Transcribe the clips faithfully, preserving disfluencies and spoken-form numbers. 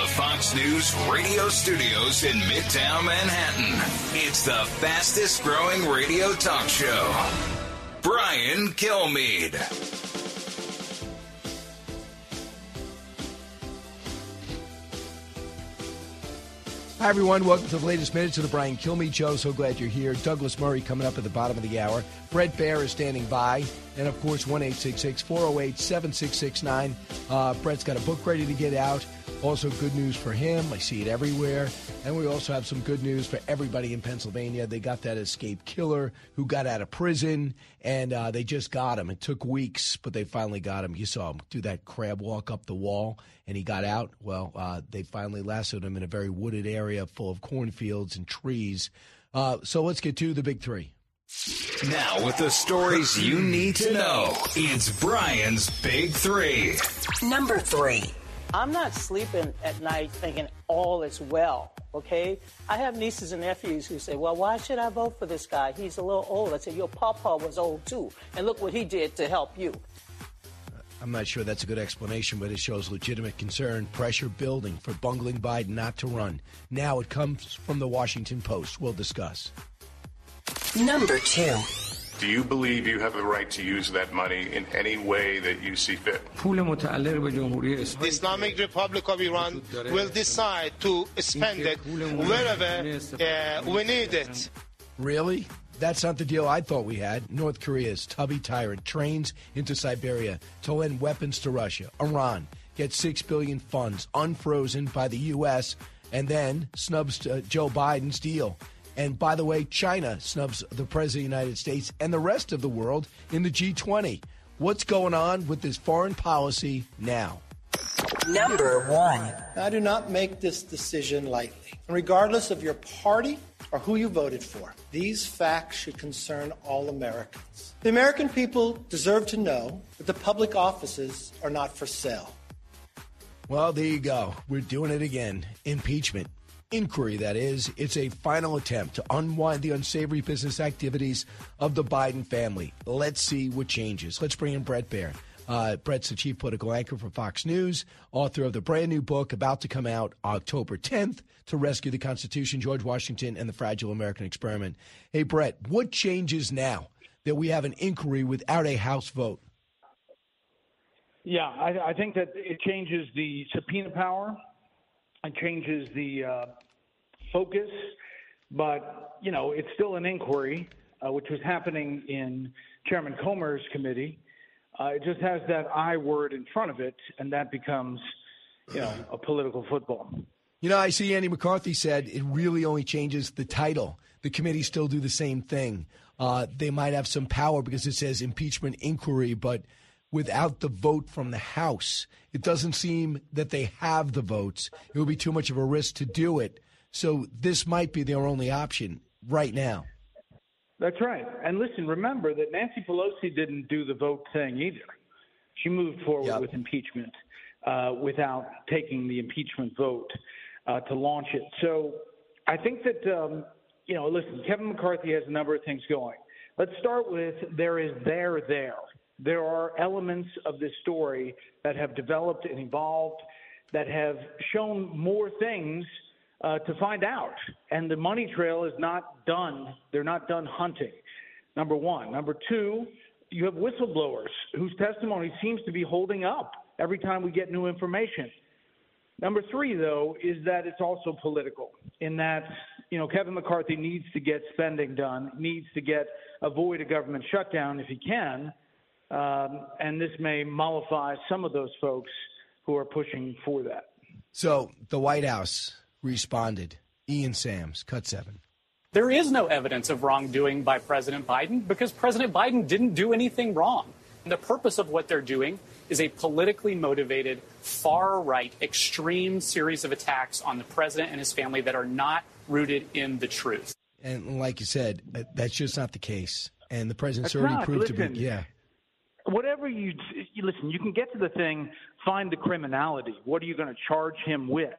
the Fox News radio studios in Midtown Manhattan. It's the fastest growing radio talk show. Brian Kilmeade. Hi, everyone. Welcome to the latest minutes of the Brian Kilmeade Show. So glad you're here. Douglas Murray coming up at the bottom of the hour. Brett Baer is standing by. And, of course, one eight six six, four oh eight, seven six six nine. Uh, Brett's got a book ready to get out. Also good news for him. I see it everywhere. And we also have some good news for everybody in Pennsylvania. They got that escaped killer who got out of prison, and uh, they just got him. It took weeks, but they finally got him. You saw him do that crab walk up the wall, and he got out. Well, uh, they finally lassoed him in a very wooded area full of cornfields and trees. Uh, so let's get to the big three. Now, with the stories you need to know, it's Brian's Big Three. Number three. I'm not sleeping at night thinking all is well, okay? I have nieces and nephews who say, well, why should I vote for this guy? He's a little old. I say, your papa was old, too, and look what he did to help you. I'm not sure that's a good explanation, but it shows legitimate concern, pressure building for bungling Biden not to run. Now it comes from the Washington Post. We'll discuss. Number two. Do you believe you have the right to use that money in any way that you see fit? The Islamic Republic of Iran will decide to spend it wherever uh, we need it. Really? That's not the deal I thought we had. North Korea's tubby tyrant trains into Siberia to lend weapons to Russia. Iran gets six billion dollars funds unfrozen by the U S and then snubs uh, Joe Biden's deal. And by the way, China snubs the President of the United States and the rest of the world in the G twenty. What's going on with this foreign policy now? Number one. I do not make this decision lightly. Regardless of your party or who you voted for, these facts should concern all Americans. The American people deserve to know that the public offices are not for sale. Well, there you go. We're doing it again. Impeachment. Inquiry, that is. It's a final attempt to unwind the unsavory business activities of the Biden family. Let's see what changes. Let's bring in Brett Baer. Uh, Brett's the chief political anchor for Fox News, author of the brand new book about to come out October tenth, To Rescue the Constitution, George Washington, and the Fragile American Experiment. Hey, Brett, what changes now that we have an inquiry without a House vote? Yeah, I, I think that it changes the subpoena power. It changes the uh, focus, but, you know, it's still an inquiry, uh, which was happening in Chairman Comer's committee. Uh, it just has that I word in front of it, and that becomes, you know, a political football. You know, I see Andy McCarthy said it really only changes the title. The committee still do the same thing. Uh, they might have some power because it says impeachment inquiry, but without the vote from the House, it doesn't seem that they have the votes. It would be too much of a risk to do it. So this might be their only option right now. That's right. And listen, remember that Nancy Pelosi didn't do the vote thing either. She moved forward yep. with impeachment uh, without taking the impeachment vote uh, to launch it. So I think that, um, you know, listen, Kevin McCarthy has a number of things going. Let's start with there is there there. There are elements of this story that have developed and evolved that have shown more things uh, to find out. And the money trail is not done. They're not done hunting, number one. Number two, you have whistleblowers whose testimony seems to be holding up every time we get new information. Number three, though, is that it's also political in that, you know, Kevin McCarthy needs to get spending done, needs to get avoid a government shutdown if he can. Um, and this may mollify some of those folks who are pushing for that. So the White House responded. Ian Sams, Cut seven. There is no evidence of wrongdoing by President Biden because President Biden didn't do anything wrong. And the purpose of what they're doing is a politically motivated, far-right, extreme series of attacks on the president and his family that are not rooted in the truth. And like you said, that's just not the case. And the president's That's already not. proved Listen, to be, yeah. Whatever you, you listen, you can get to the thing, find the criminality. What are you going to charge him with?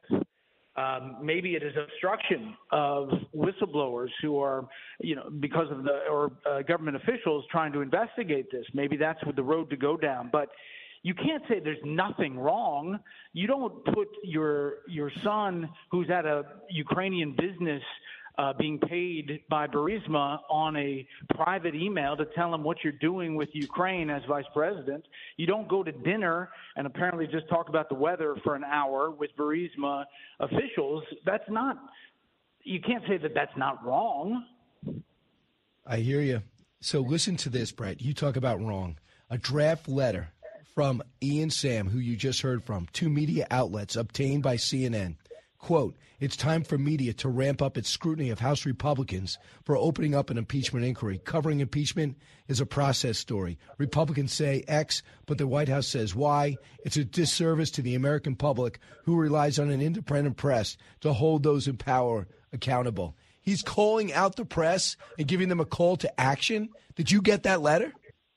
Um, maybe it is obstruction of whistleblowers who are, you know, because of the or uh, government officials trying to investigate this. Maybe that's the road to go down. But You can't say there's nothing wrong. You don't put your your son, who's at a Ukrainian business uh, being paid by Burisma, on a private email to tell him what you're doing with Ukraine as vice president. You don't go to dinner and apparently just talk about the weather for an hour with Burisma officials. That's not – you can't say that that's not wrong. I hear you. So listen to this, Brett. You talk about wrong. A draft letter from Ian Sam, who you just heard from, to media outlets obtained by C N N. Quote, it's time for media to ramp up its scrutiny of House Republicans for opening up an impeachment inquiry. Covering impeachment is a process story. Republicans say X, but the White House says Y. It's a disservice to the American public who relies on an independent press to hold those in power accountable. He's calling out the press and giving them a call to action. Did you get that letter?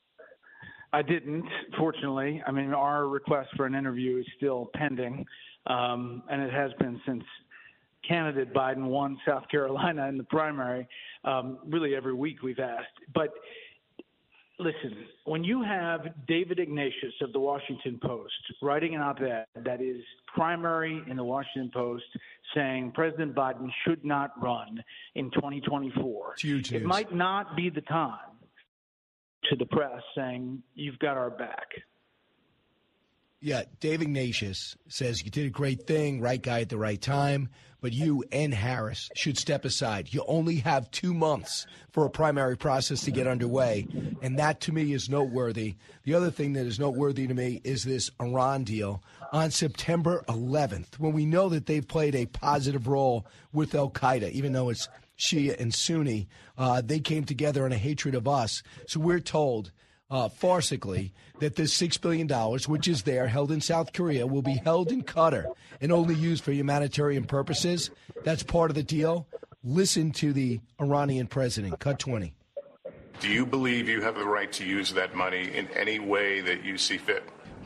I didn't, fortunately. I mean, our request for an interview is still pending, um, and it has been since candidate Biden won South Carolina in the primary. Um, really every week we've asked. But listen, when you have David Ignatius of the Washington Post writing an op-ed that is primary in the Washington Post saying President Biden should not run in twenty twenty-four, it might not be the time to the press saying you've got our back. Yeah, Dave Ignatius says you did a great thing, right guy at the right time, but you and Harris should step aside. You only have two months for a primary process to get underway, and that to me is noteworthy. The other thing that is noteworthy to me is this Iran deal on September eleventh, when we know that they've played a positive role with al-Qaeda, even though it's Shia and Sunni. Uh, they came together in a hatred of us. So we're told Uh, farcically, that this six billion dollars, which is there, held in South Korea, will be held in Qatar and only used for humanitarian purposes. That's part of the deal. Listen to the Iranian president. Cut twenty. Do you believe you have the right to use that money in any way that you see fit?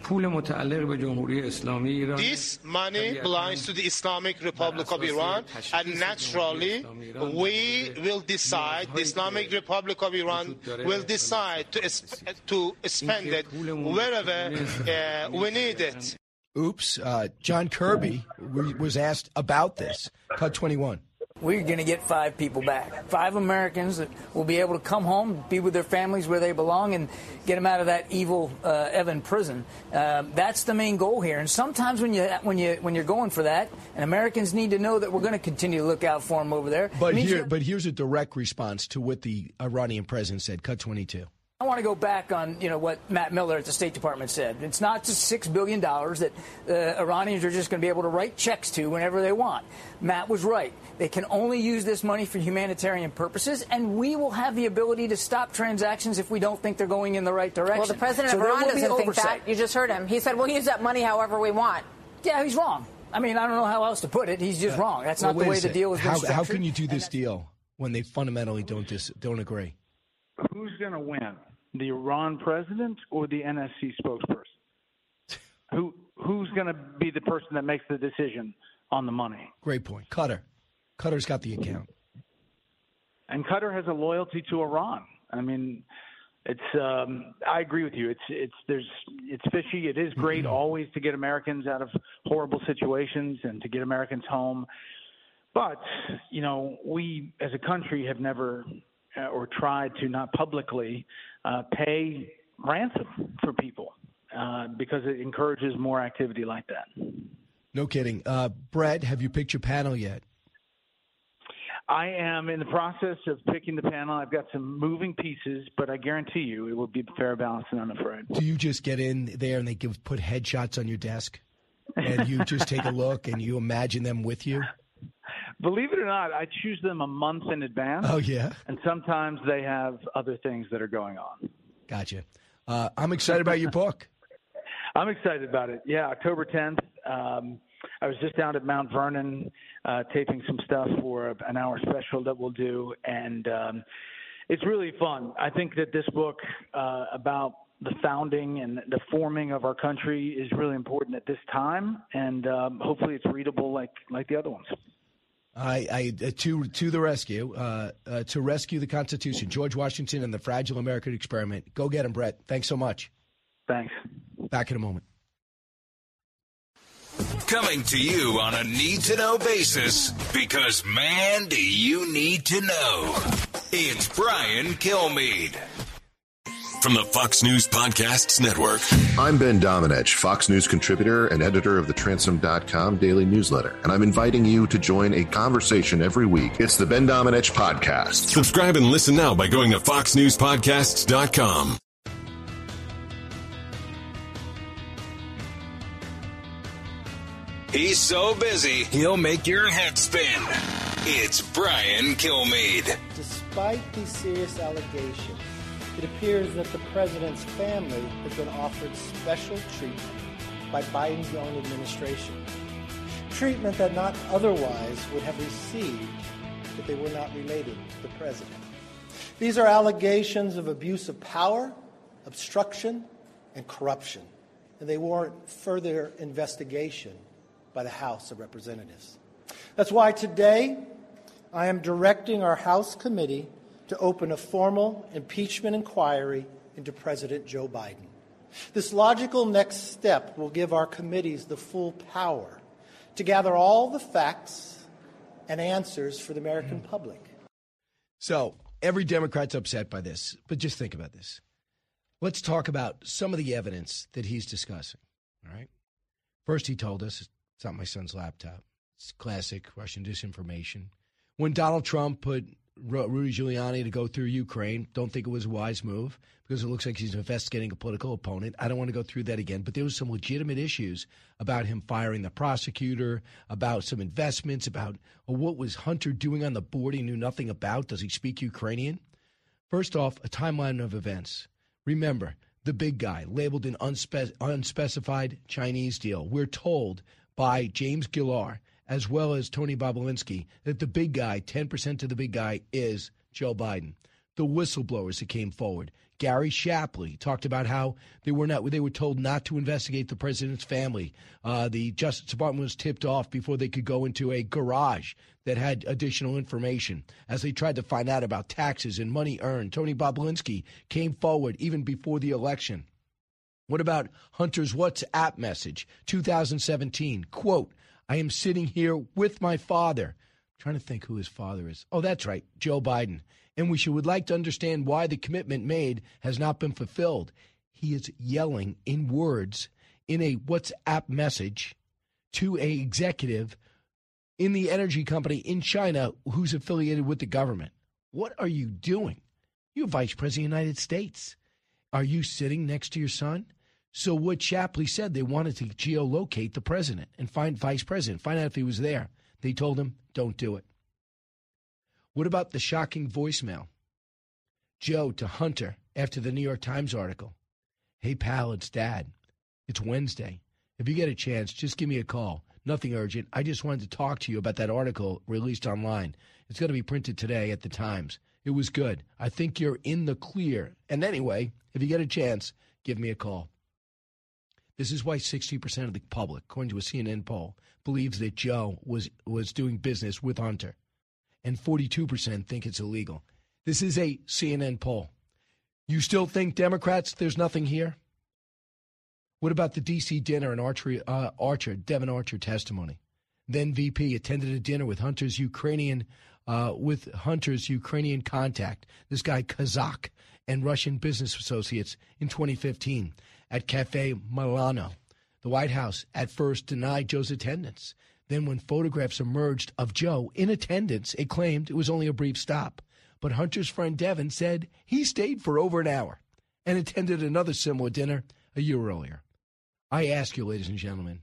This money belongs to the Islamic Republic of Iran, and naturally we will decide, the Islamic Republic of Iran will decide to, to spend it wherever uh, we need it. Oops. Uh, John Kirby was asked about this. Cut twenty-one. We're going to get five people back, five Americans that will be able to come home, be with their families where they belong, and get them out of that evil uh, Evan prison. Uh, that's the main goal here. And sometimes when you when you when you're going for that, and Americans need to know that we're going to continue to look out for them over there. But here, but here's a direct response to what the Iranian president said. Cut twenty-two. I want to go back on, you know, what Matt Miller at the State Department said. It's not just six billion dollars that uh, Iranians are just going to be able to write checks to whenever they want. Matt was right. They can only use this money for humanitarian purposes, and we will have the ability to stop transactions if we don't think they're going in the right direction. Well, the president so of Iran doesn't think oversight. that. You just heard him. He said, we'll use that money however we want. Yeah, he's wrong. I mean, I don't know how else to put it. He's just uh, wrong. That's well, not the way the deal was how, structured. How can you do this deal when they fundamentally don't dis- don't agree? Who's going to win? The Iran president or the N S C spokesperson? Who Who's going to be the person that makes the decision on the money? Great point. Qatar. Qatar's got the account. And Qatar has a loyalty to Iran. I mean, it's. Um, I agree with you. It's. It's. There's. It's fishy. It is great mm-hmm. always to get Americans out of horrible situations and to get Americans home. But you know, we as a country have never uh, or tried to not publicly uh, pay ransom for people uh, because it encourages more activity like that. No kidding. Uh, Brett, have you picked your panel yet? I am in the process of picking the panel. I've got some moving pieces, but I guarantee you it will be fair, balanced, and unafraid. Do you just get in there and they give put headshots on your desk, and you just take a look and you imagine them with you? Believe it or not, I choose them a month in advance. Oh, yeah? And sometimes they have other things that are going on. Gotcha. Uh, I'm excited about your book. I'm excited about it. Yeah, October tenth. Um, I was just down at Mount Vernon uh, taping some stuff for an hour special that we'll do, and um, it's really fun. I think that this book uh, about the founding and the forming of our country is really important at this time, and um, hopefully it's readable like like the other ones. I, I uh, to to the rescue, uh, uh, to rescue the Constitution, George Washington and the Fragile American Experiment. Go get him, Brett. Thanks so much. Thanks. Back in a moment. Coming to you on a need-to-know basis, because, man, do you need to know. It's Brian Kilmeade. From the Fox News Podcasts Network. I'm Ben Domenech, Fox News contributor and editor of the Transom dot com daily newsletter, and I'm inviting you to join a conversation every week. It's the Ben Domenech Podcast. Subscribe and listen now by going to fox news podcasts dot com. He's so busy, he'll make your head spin. It's Brian Kilmeade. Despite these serious allegations, it appears that the president's family has been offered special treatment by Biden's own administration. Treatment that not otherwise would have received if they were not related to the president. These are allegations of abuse of power, obstruction, and corruption, and they warrant further investigation by the House of Representatives. That's why today I am directing our House committee to open a formal impeachment inquiry into President Joe Biden. This logical next step will give our committees the full power to gather all the facts and answers for the American public. So every Democrat's upset by this, but just think about this. Let's talk about some of the evidence that he's discussing, all right? First, he told us it's not my son's laptop. It's classic Russian disinformation. When Donald Trump put Rudy Giuliani to go through Ukraine, don't think it was a wise move because it looks like he's investigating a political opponent. I don't want to go through that again, but there was some legitimate issues about him firing the prosecutor, about some investments, about well, what was Hunter doing on the board he knew nothing about? Does he speak Ukrainian? First off, a timeline of events. Remember, the big guy labeled an unspe- unspecified Chinese deal. We're told by James Gillar, as well as Tony Bobulinski, that the big guy, ten percent of the big guy, is Joe Biden. The whistleblowers that came forward. Gary Shapley talked about how they were not they were told not to investigate the president's family. Uh, the Justice Department was tipped off before they could go into a garage that had additional information as they tried to find out about taxes and money earned. Tony Bobulinski came forward even before the election. What about Hunter's WhatsApp message, two thousand seventeen? Quote, I am sitting here with my father. I'm trying to think who his father is. Oh, that's right, Joe Biden. And we should would like to understand why the commitment made has not been fulfilled. He is yelling in words in a WhatsApp message to an executive in the energy company in China who's affiliated with the government. What are you doing? You're Vice President of the United States. Are you sitting next to your son? So what Shapley said, they wanted to geolocate the president and find vice president, find out if he was there. They told him, don't do it. What about the shocking voicemail? Joe to Hunter after the New York Times article. Hey, pal, it's Dad. It's Wednesday. If you get a chance, just give me a call. Nothing urgent. I just wanted to talk to you about that article released online. It's going to be printed today at the Times. It was good. I think you're in the clear. And anyway, if you get a chance, give me a call. This is why sixty percent of the public, according to a C N N poll, believes that Joe was, was doing business with Hunter. And forty-two percent think it's illegal. This is a C N N poll. You still think, Democrats, there's nothing here? What about the D C dinner and Archer, uh, Archer, Devin Archer testimony? Then V P attended a dinner with Hunter's Ukrainian uh, with Hunter's Ukrainian contact, this guy Kazak, and Russian business associates in twenty fifteen at Cafe Milano. The White House at first denied Joe's attendance. Then when photographs emerged of Joe in attendance, it claimed it was only a brief stop. But Hunter's friend Devin said he stayed for over an hour and attended another similar dinner a year earlier. I ask you, ladies and gentlemen,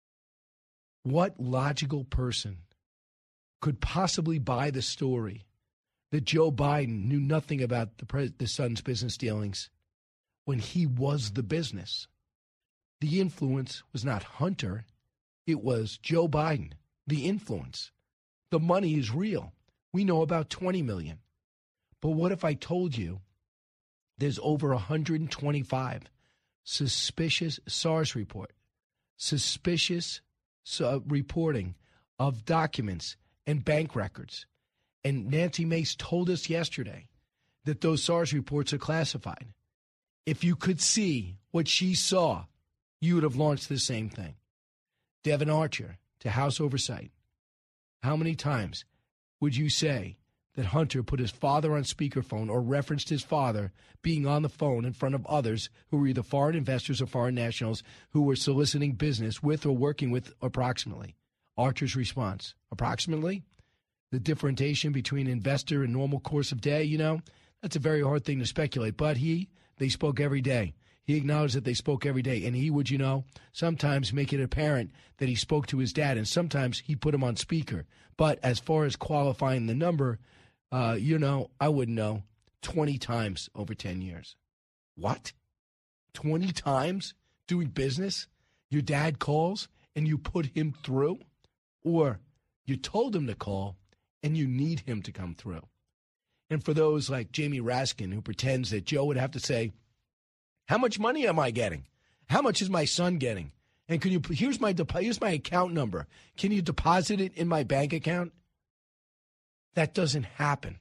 what logical person could possibly buy the story that Joe Biden knew nothing about the, pres- the son's business dealings when he was the business? The influence was not Hunter. It was Joe Biden, the influence. The money is real. We know about twenty million dollars. But what if I told you there's over one hundred twenty-five suspicious SARS report, suspicious uh, reporting of documents and bank records. And Nancy Mace told us yesterday that those SARS reports are classified. If you could see what she saw you would have launched the same thing. Devin Archer to House Oversight. How many times would you say that Hunter put his father on speakerphone or referenced his father being on the phone in front of others who were either foreign investors or foreign nationals who were soliciting business with or working with approximately? Archer's response, approximately? The differentiation between investor and normal course of day, you know, that's a very hard thing to speculate. But he, they spoke every day. He acknowledged that they spoke every day. And he would, you know, sometimes make it apparent that he spoke to his dad, and sometimes he put him on speaker. But as far as qualifying the number, uh, you know, I wouldn't know, twenty times over ten years. What? twenty times doing business? Your dad calls and you put him through? Or you told him to call and you need him to come through? And for those like Jamie Raskin, who pretends that Joe would have to say, how much money am I getting? How much is my son getting? And can you, here's my, here's my account number. Can you deposit it in my bank account? That doesn't happen.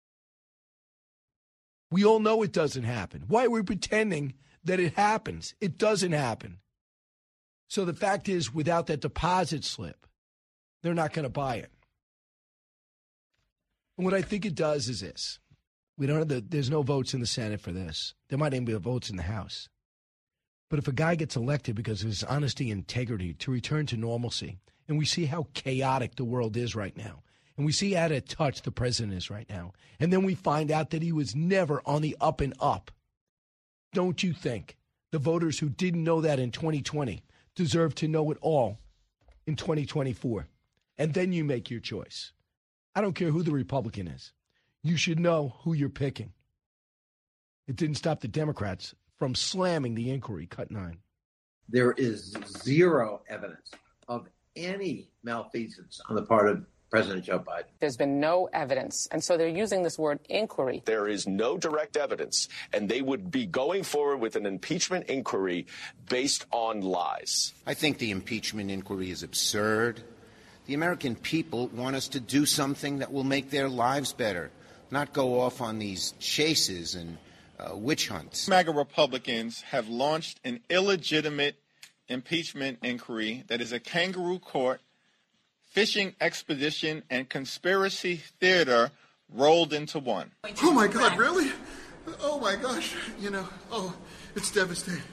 We all know it doesn't happen. Why are we pretending that it happens? It doesn't happen. So the fact is, without that deposit slip, they're not going to buy it. And what I think it does is this. We don't have the, there's no votes in the Senate for this. There might even be votes in the House. But if a guy gets elected because of his honesty and integrity to return to normalcy, and we see how chaotic the world is right now, and we see how out of touch the president is right now, and then we find out that he was never on the up and up, don't you think the voters who didn't know that in twenty twenty deserve to know it all in twenty twenty-four? And then you make your choice. I don't care who the Republican is. You should know who you're picking. It didn't stop the Democrats from slamming the inquiry, cut nine. There is zero evidence of any malfeasance on the part of President Joe Biden. There's been no evidence, and so they're using this word inquiry. There is no direct evidence, and they would be going forward with an impeachment inquiry based on lies. I think the impeachment inquiry is absurd. The American people want us to do something that will make their lives better, not go off on these chases and uh, witch hunts. MAGA Republicans have launched an illegitimate impeachment inquiry that is a kangaroo court, fishing expedition, and conspiracy theater rolled into one. Oh, my God, really? Oh, my gosh. You know, oh, it's devastating.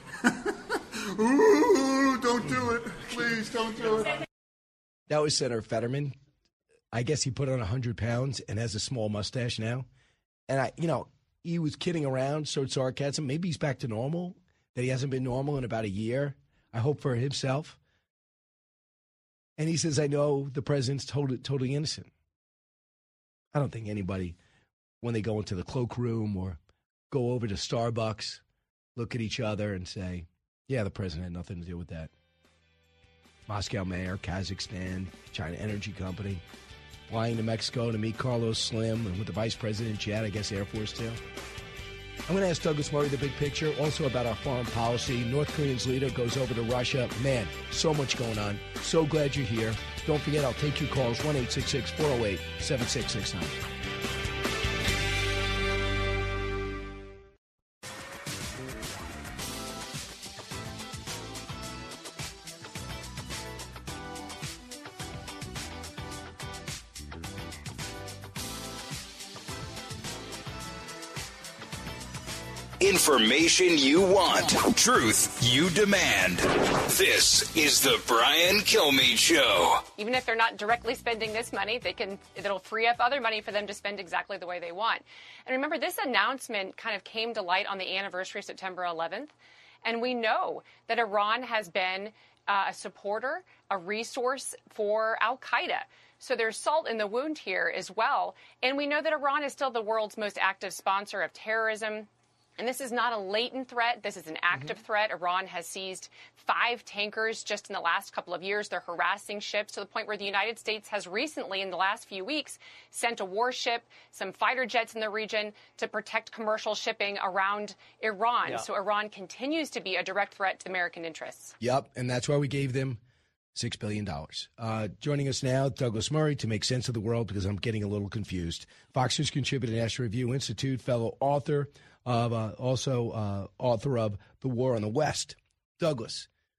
Ooh, don't do it. Please, don't do it. That was Senator Fetterman. I guess he put on one hundred pounds and has a small mustache now. And, I, you know, he was kidding around, showed sarcasm. Maybe he's back to normal, that he hasn't been normal in about a year. I hope for himself. And he says, I know the president's totally, totally innocent. I don't think anybody, when they go into the cloakroom or go over to Starbucks, look at each other and say, yeah, the president had nothing to do with that. Moscow mayor, Kazakhstan, China Energy Company, flying to Mexico to meet Carlos Slim and with the vice president jet, I guess Air Force too. I'm going to ask Douglas Murray the big picture, also about our foreign policy. North Korea's leader goes over to Russia. Man, so much going on. So glad you're here. Don't forget, I'll take your calls, one eight six six, four oh eight, seven six six nine. Information you want. Truth you demand. This is the Brian Kilmeade Show. Even if they're not directly spending this money, they can, it'll free up other money for them to spend exactly the way they want. And remember, this announcement kind of came to light on the anniversary of September eleventh. And we know that Iran has been uh, a supporter, a resource for al-Qaeda. So there's salt in the wound here as well. And we know that Iran is still the world's most active sponsor of terrorism. And this is not a latent threat. This is an active mm-hmm. threat. Iran has seized five tankers just in the last couple of years. They're harassing ships to the point where the United States has recently, in the last few weeks, sent a warship, some fighter jets in the region to protect commercial shipping around Iran. Yeah. So Iran continues to be a direct threat to American interests. Yep, and that's why we gave them six billion dollars. Uh, joining us now, Douglas Murray, to make sense of the world, because I'm getting a little confused. Fox News contributor, National Review Institute fellow author, of uh, also uh, author of The War on the West. Douglas,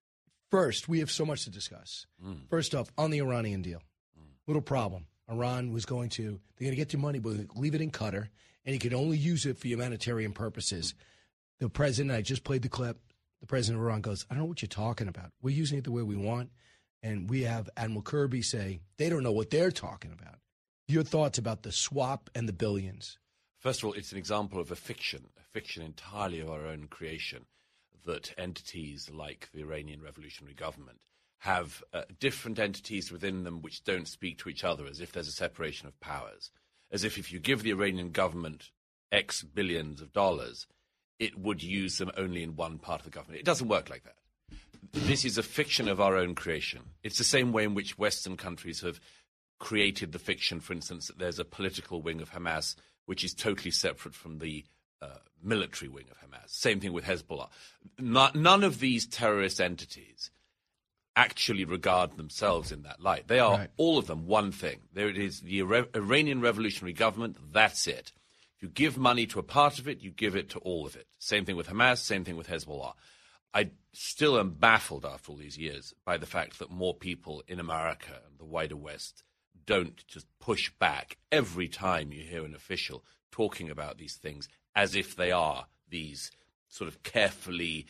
First, we have so much to discuss. Mm. First off, on the Iranian deal, mm. little problem. Iran was going to, they're going to get your money, but leave it in Qatar, and you could only use it for humanitarian purposes. The president, I just played the clip, the president of Iran goes, I don't know what you're talking about. We're using it the way we want. And we have Admiral Kirby say, they don't know what they're talking about. Your thoughts about the swap and the billions? First of all, it's an example of a fiction, a fiction entirely of our own creation, that entities like the Iranian Revolutionary Government have uh, different entities within them which don't speak to each other, as if there's a separation of powers, as if if you give the Iranian government X billions of dollars, it would use them only in one part of the government. It doesn't work like that. This is a fiction of our own creation. It's the same way in which Western countries have created the fiction, for instance, that there's a political wing of Hamas which is totally separate from the uh, military wing of Hamas. Same thing with Hezbollah. Not, none of these terrorist entities actually regard themselves in that light. They are, right. all of them, one thing. There it is, the Ira- Iranian Revolutionary Government, that's it. If you give money to a part of it, you give it to all of it. Same thing with Hamas, same thing with Hezbollah. I still am baffled after all these years by the fact that more people in America and the wider West don't just push back every time you hear an official talking about these things as if they are these sort of carefully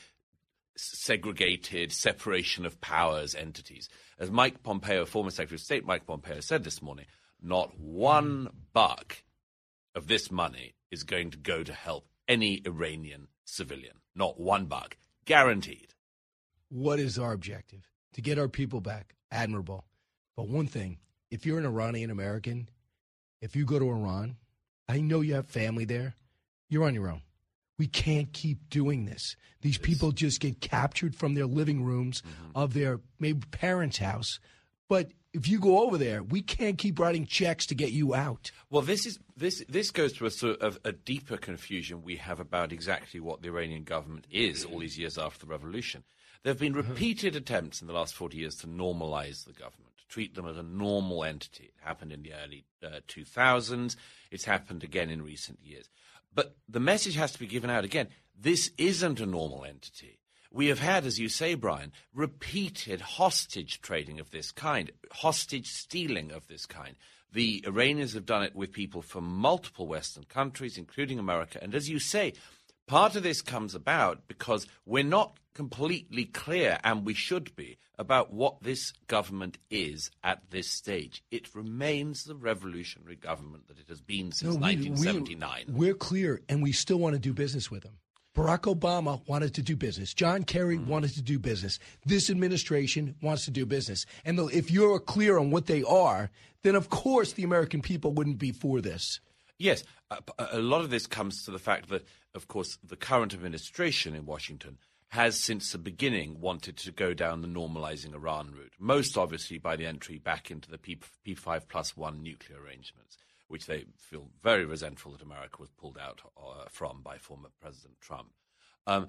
segregated separation of powers entities. As Mike Pompeo, former Secretary of State Mike Pompeo, said this morning, not one buck of this money is going to go to help any Iranian civilian. Not one buck. Guaranteed. What is our objective? To get our people back. Admirable. But one thing, if you're an Iranian American, if you go to Iran, I know you have family there, you're on your own. We can't keep doing this. These people just get captured from their living rooms mm-hmm. of their maybe parents' house. But if you go over there, we can't keep writing checks to get you out. Well, this is this this goes to a sort of a deeper confusion we have about exactly what the Iranian government is all these years after the revolution. There have been repeated attempts in the last forty years to normalize the government, to treat them as a normal entity. It happened in the early uh, two thousands. It's happened again in recent years. But the message has to be given out again. This isn't a normal entity. We have had, as you say, Brian, repeated hostage trading of this kind, hostage stealing of this kind. The Iranians have done it with people from multiple Western countries, including America. And as you say, part of this comes about because we're not completely clear, and we should be, about what this government is at this stage. It remains the revolutionary government that it has been since no, we, nineteen seventy-nine. We, we're clear, and we still want to do business with them. Barack Obama wanted to do business. John Kerry mm. wanted to do business. This administration wants to do business. And if you're clear on what they are, then of course the American people wouldn't be for this. Yes. A, a lot of this comes to the fact that, of course, the current administration in Washington has since the beginning wanted to go down the normalizing Iran route, most obviously by the entry back into the P five plus one nuclear arrangements, which they feel very resentful that America was pulled out uh, from by former President Trump. Um,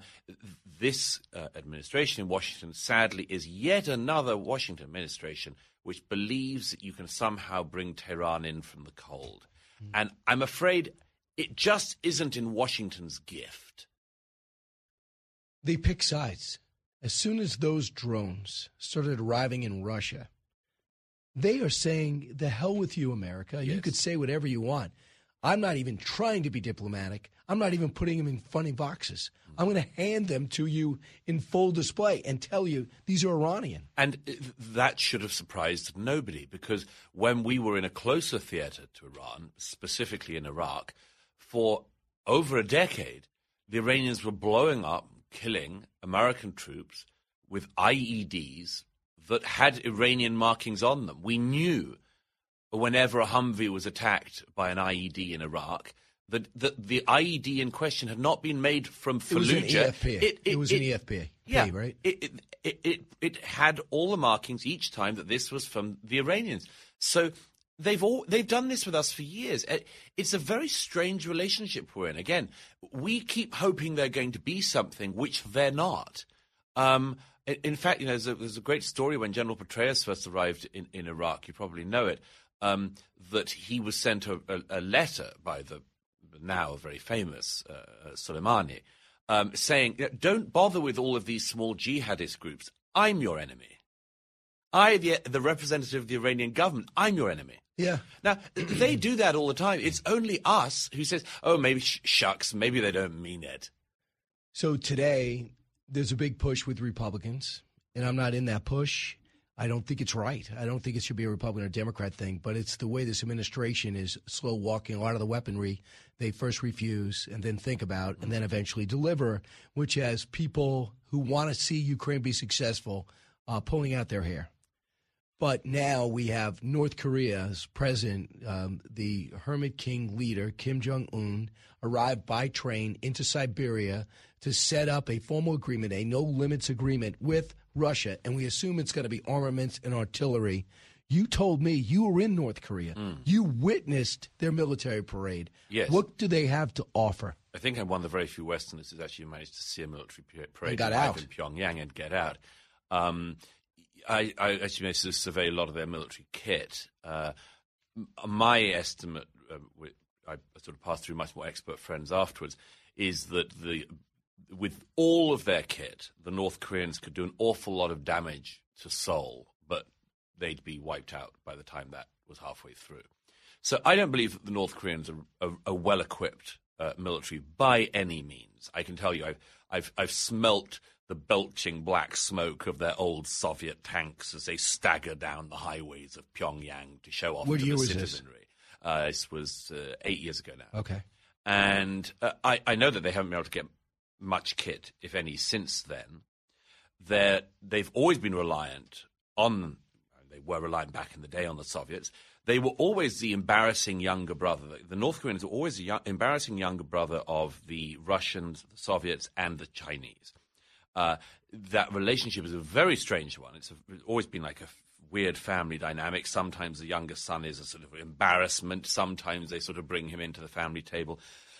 this uh, administration in Washington, sadly, is yet another Washington administration which believes that you can somehow bring Tehran in from the cold. Mm. And I'm afraid it just isn't in Washington's gift. They pick sides. As soon as those drones started arriving in Russia, they are saying, the hell with you, America. Yes. You could say whatever you want. I'm not even trying to be diplomatic. I'm not even putting them in funny boxes. Mm-hmm. I'm going to hand them to you in full display and tell you these are Iranian. And that should have surprised nobody, because when we were in a closer theater to Iran, specifically in Iraq, for over a decade, the Iranians were blowing up, killing American troops with I E Ds that had Iranian markings on them. We knew whenever a Humvee was attacked by an I E D in Iraq that, that the I E D in question had not been made from Fallujah. It was an E F P A. It, it, it was it, an E F P A, yeah, right? It, it, it, it had all the markings each time that this was from the Iranians. So they've all they've done this with us for years. It's a very strange relationship we're in. Again, we keep hoping they're going to be something which they're not. Um, in fact, you know, there's a, there's a great story when General Petraeus first arrived in, in Iraq. You probably know it. Um, that he was sent a, a, a letter by the now very famous uh, Soleimani, um, saying, don't bother with all of these small jihadist groups. I'm your enemy. I, the, the representative of the Iranian government, I'm your enemy. Yeah. Now, they do that all the time. It's only us who says, oh, maybe sh- shucks, maybe they don't mean it. So today, there's a big push with Republicans, and I'm not in that push. I don't think it's right. I don't think it should be a Republican or Democrat thing, but it's the way this administration is slow walking a lot of the weaponry. They first refuse and then think about and then eventually deliver, which has people who want to see Ukraine be successful uh, pulling out their hair. But now we have North Korea's president, um, the Hermit King leader, Kim Jong-un, arrived by train into Siberia to set up a formal agreement, a no-limits agreement with Russia, and we assume it's going to be armaments and artillery. You told me you were in North Korea. Mm. You witnessed their military parade. Yes. What do they have to offer? I think I'm one of the very few Westerners who's actually managed to see a military parade and got out in Pyongyang and get out. Um, I, I actually managed to survey a lot of their military kit. Uh, my estimate, uh, I sort of passed through much more expert friends afterwards, is that the with all of their kit, the North Koreans could do an awful lot of damage to Seoul, but they'd be wiped out by the time that was halfway through. So I don't believe that the North Koreans are a, a well-equipped uh, military by any means. I can tell you, I've I've, I've smelt the belching black smoke of their old Soviet tanks as they stagger down the highways of Pyongyang to show off what to year the was citizenry. This? Uh, this was uh, eight years ago now. Okay. And uh, I, I know that they haven't been able to get much kit, if any, since then. They're, they've always been reliant on, they were reliant back in the day on the Soviets. They were always the embarrassing younger brother. The North Koreans were always the young, embarrassing younger brother of the Russians, the Soviets, and the Chinese. Uh, that relationship is a very strange one. It's, a, it's always been like a f- weird family dynamic. Sometimes the younger son is a sort of embarrassment. Sometimes they sort of bring him into the family table.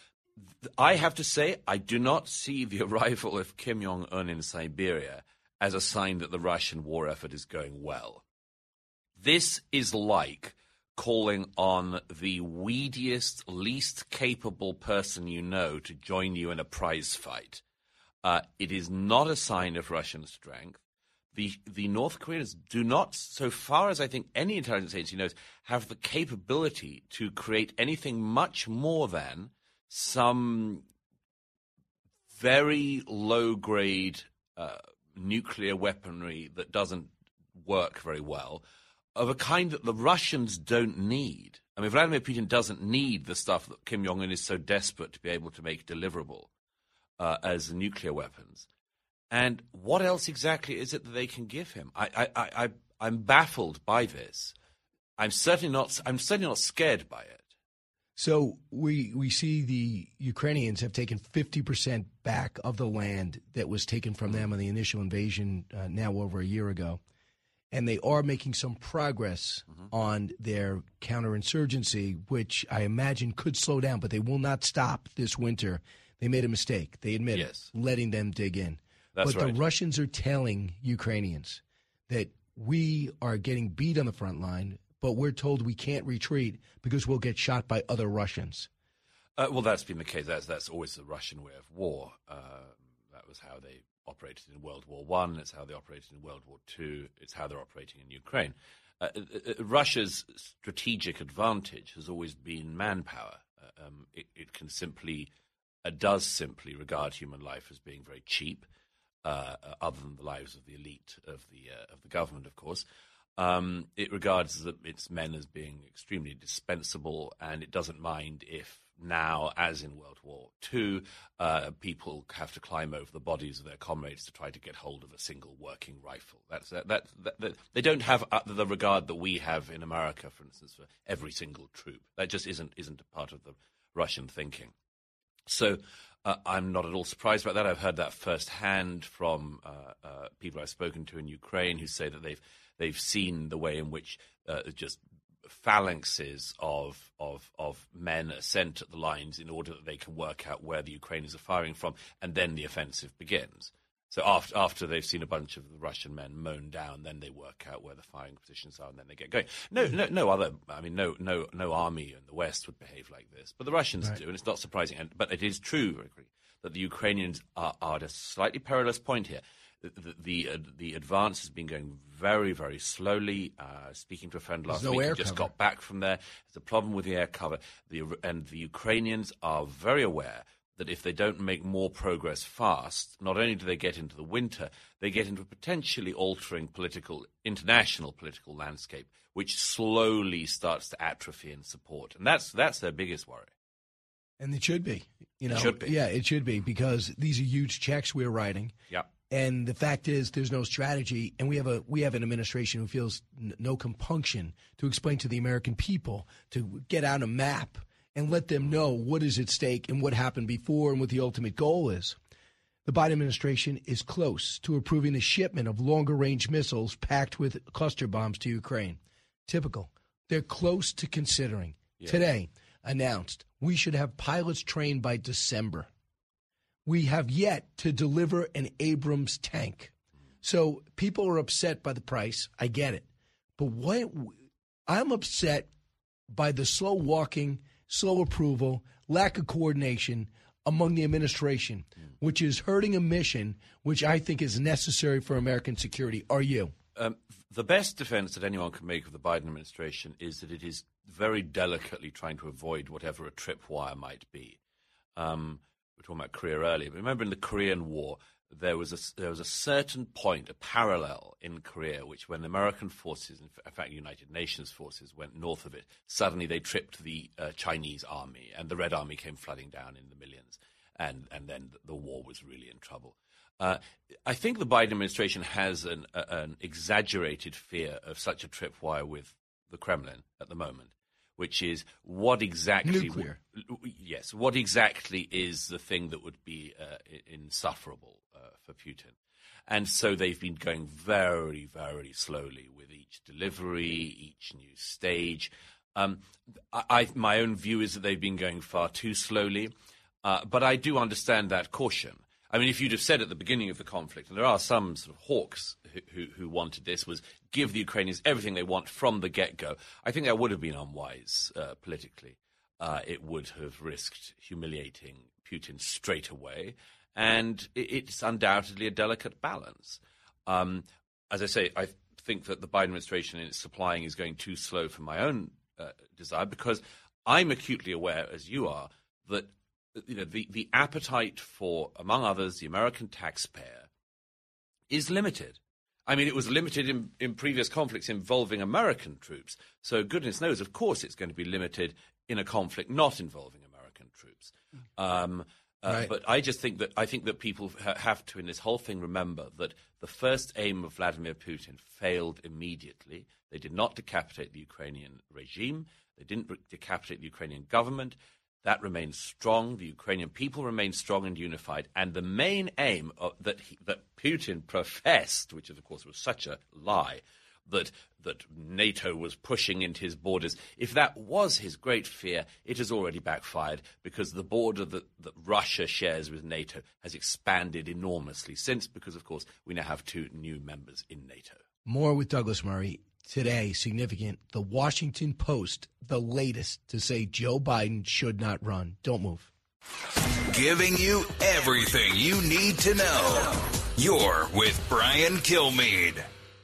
I have to say, I do not see the arrival of Kim Jong-un in Siberia as a sign that the Russian war effort is going well. This is like calling on the weediest, least capable person you know to join you in a prize fight. Uh, it is not a sign of Russian strength. The the North Koreans do not, so far as I think any intelligence agency knows, have the capability to create anything much more than some very low-grade uh, nuclear weaponry that doesn't work very well, of a kind that the Russians don't need. I mean, Vladimir Putin doesn't need the stuff that Kim Jong-un is so desperate to be able to make deliverable. Uh, as nuclear weapons, and what else exactly is it that they can give him? I, I, I, I'm baffled by this. I'm certainly not. I'm certainly not scared by it. So we we see the Ukrainians have taken fifty percent back of the land that was taken from them in the initial invasion uh, now over a year ago, and they are making some progress mm-hmm. on their counterinsurgency, which I imagine could slow down, but they will not stop this winter. They made a mistake. They admit yes. it, letting them dig in. That's but right. the Russians are telling Ukrainians that we are getting beat on the front line, but we're told we can't retreat because we'll get shot by other Russians. Uh, well, that's been the case. That's, that's always the Russian way of war. Uh, that was how they operated in World War One. It's how they operated in World War Two. It's how they're operating in Ukraine. Uh, uh, Russia's strategic advantage has always been manpower. Uh, um, it, it can simply... Uh, does simply regard human life as being very cheap, uh, other than the lives of the elite of the uh, of the government, of course. Um, it regards the, its men as being extremely dispensable, and it doesn't mind if now, as in World War Two, uh, people have to climb over the bodies of their comrades to try to get hold of a single working rifle. That's that, that, that, that they don't have uh, the regard that we have in America, for instance, for every single troop. That just isn't isn't a part of the Russian thinking. So uh, I'm not at all surprised about that. I've heard that firsthand from uh, uh, people I've spoken to in Ukraine who say that they've they've seen the way in which uh, just phalanxes of of of men are sent at the lines in order that they can work out where the Ukrainians are firing from, and then the offensive begins. So after after they've seen a bunch of the Russian men mown down, then they work out where the firing positions are, and then they get going. No, no, no other. I mean, no, no, no army in the West would behave like this, but the Russians right. do, and it's not surprising. And, but it is true that the Ukrainians are, are at a slightly perilous point here. The the, the, uh, the advance has been going very, very slowly. Uh, speaking to a friend last no week, who who just cover. got back from there. There's a problem with the air cover, the, and the Ukrainians are very aware that if they don't make more progress fast, not only do they get into the winter, they get into a potentially altering political, international political landscape, which slowly starts to atrophy in support. And that's that's their biggest worry. And it should be. You know, it should be. Yeah, it should be, because these are huge checks we're writing. Yep. And the fact is, there's no strategy, and we have a we have an administration who feels n- no compunction to explain to the American people to get out a map and let them know what is at stake and what happened before and what the ultimate goal is. The Biden administration is close to approving the shipment of longer-range missiles packed with cluster bombs to Ukraine. Typical. They're close to considering. Yeah. Today, announced we should have pilots trained by December. We have yet to deliver an Abrams tank. So people are upset by the price. I get it. But what I'm upset by the slow walking, slow approval, lack of coordination among the administration, which is hurting a mission which I think is necessary for American security. Are you? Um, the best defense that anyone can make of the Biden administration is that it is very delicately trying to avoid whatever a tripwire might be. Um, we were talking about Korea earlier, but remember in the Korean War, there was a, there was a certain point, a parallel in Korea, which when American forces, in fact United Nations forces, went north of it, suddenly they tripped the uh, Chinese army, and the Red Army came flooding down in the millions, and, and then the war was really in trouble. Uh, I think the Biden administration has an, a, an exaggerated fear of such a tripwire with the Kremlin at the moment, which is what exactly nuclear. W- yes, what exactly is the thing that would be uh, insufferable uh, for Putin, and so they've been going very, very slowly with each delivery, each new stage. Um, I, I, my own view is that they've been going far too slowly, uh, but I do understand that caution. I mean, if you'd have said at the beginning of the conflict, and there are some sort of hawks who, who, who wanted this, was give the Ukrainians everything they want from the get-go, I think that would have been unwise uh, politically. Uh, it would have risked humiliating Putin straight away, and it, it's undoubtedly a delicate balance. Um, as I say, I think that the Biden administration in its supplying is going too slow for my own uh, desire, because I'm acutely aware, as you are, that you know, the, the appetite for, among others, the American taxpayer is limited. I mean, it was limited in, in previous conflicts involving American troops. So goodness knows, of course, it's going to be limited in a conflict not involving American troops. Um, uh, right. But I just think that I think that people ha- have to, in this whole thing, remember that the first aim of Vladimir Putin failed immediately. They did not decapitate the Ukrainian regime. They didn't re- decapitate the Ukrainian government. That remains strong. The Ukrainian people remain strong and unified. And the main aim of, that he, that Putin professed, which of course was such a lie, that that NATO was pushing into his borders, if that was his great fear, it has already backfired, because the border that, that Russia shares with NATO has expanded enormously since, because of course we now have two new members in NATO. More with Douglas Murray. Today, significant, the Washington Post, the latest to say Joe Biden should not run. Don't move. Giving you everything you need to know. You're with Brian Kilmeade.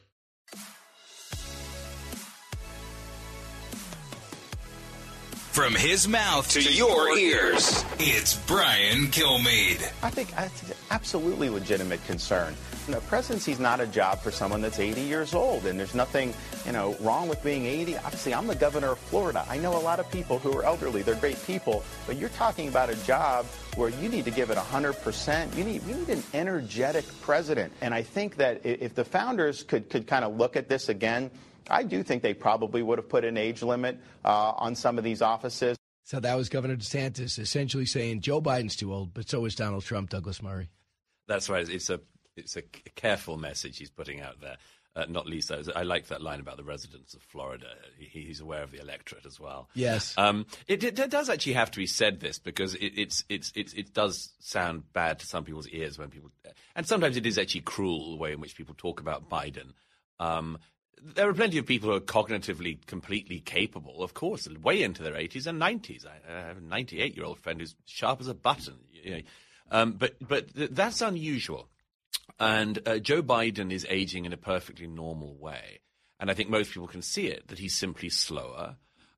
From his mouth to your ears, it's Brian Kilmeade. I think that's absolutely legitimate concern. You know, presidency is not a job for someone that's eighty years old, and there's nothing, you know, wrong with being eighty. Obviously, I'm the governor of Florida. I know a lot of people who are elderly. They're great people, but you're talking about a job where you need to give it one hundred percent. You need, we need an energetic president, and I think that if the founders could, could kind of look at this again, I do think they probably would have put an age limit uh, on some of these offices. So that was Governor DeSantis essentially saying Joe Biden's too old, but so is Donald Trump, Douglas Murray. That's right. It's a It's a careful message he's putting out there. Uh, not least, those. I like that line about the residents of Florida. He, he's aware of the electorate as well. Yes. Um, it, it, it does actually have to be said, this, because it, it's, it's, it's, it does sound bad to some people's ears when people... And sometimes it is actually cruel, the way in which people talk about Biden. Um, there are plenty of people who are cognitively completely capable, of course, way into their eighties and nineties. I, I have a ninety-eight-year-old friend who's sharp as a button. You know. um, but, but th- that's unusual. And uh, Joe Biden is aging in a perfectly normal way. And I think most people can see it, that he's simply slower.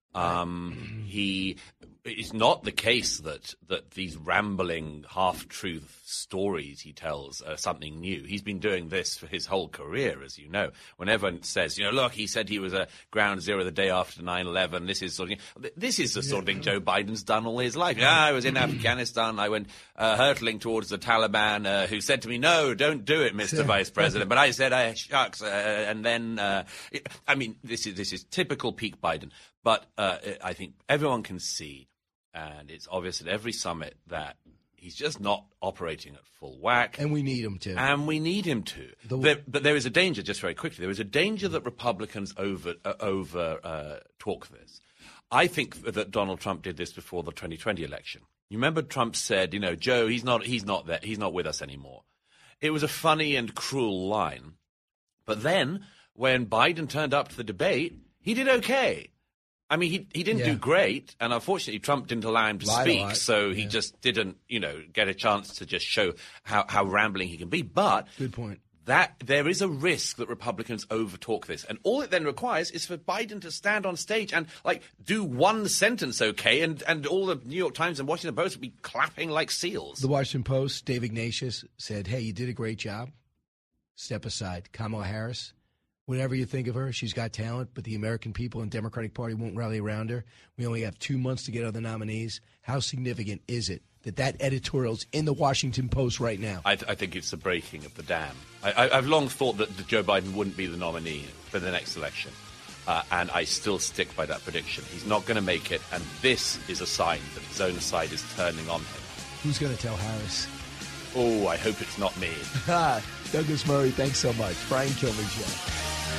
Um, he it's not the case that, that these rambling half-truth stories he tells are something new. He's been doing this for his whole career, as you know. Whenever it says, you know, look, he said he was a ground zero the day after nine eleven. This is sort of this is the sort of thing Joe Biden's done all his life. Yeah, I was in Afghanistan. I went uh, hurtling towards the Taliban, uh, who said to me, "No, don't do it, Mister Vice President." But I said, "I shucks," uh, and then uh, it, I mean, this is this is typical peak Biden. But uh, I think everyone can see, and it's obvious at every summit, that he's just not operating at full whack. And we need him to. And we need him to. The... There, but there is a danger, just very quickly, there is a danger that Republicans over, uh, over uh, talk this. I think that Donald Trump did this before the twenty twenty election. You remember Trump said, you know, Joe, he's not, he's not there, he's not with us anymore. It was a funny and cruel line. But then, when Biden turned up to the debate, he did okay. I mean, he he didn't yeah. do great, and unfortunately, Trump didn't allow him to Lied speak, so he yeah. just didn't, you know, get a chance to just show how, how rambling he can be. But good point. That there is a risk that Republicans overtalk this, and all it then requires is for Biden to stand on stage and like do one sentence, okay, and and all the New York Times and Washington Post will be clapping like seals. The Washington Post, Dave Ignatius said, "Hey, you did a great job. Step aside, Kamala Harris." Whatever you think of her, she's got talent, but the American people and Democratic Party won't rally around her. We only have two months to get other nominees. How significant is it that that editorial's in the Washington Post right now? I, th- I think it's the breaking of the dam. I, I, I've long thought that, that Joe Biden wouldn't be the nominee for the next election, uh, and I still stick by that prediction. He's not going to make it, and this is a sign that his own side is turning on him. Who's going to tell Harris? Oh, I hope it's not me. Douglas Murray, thanks so much. Brian Kilmeade Show.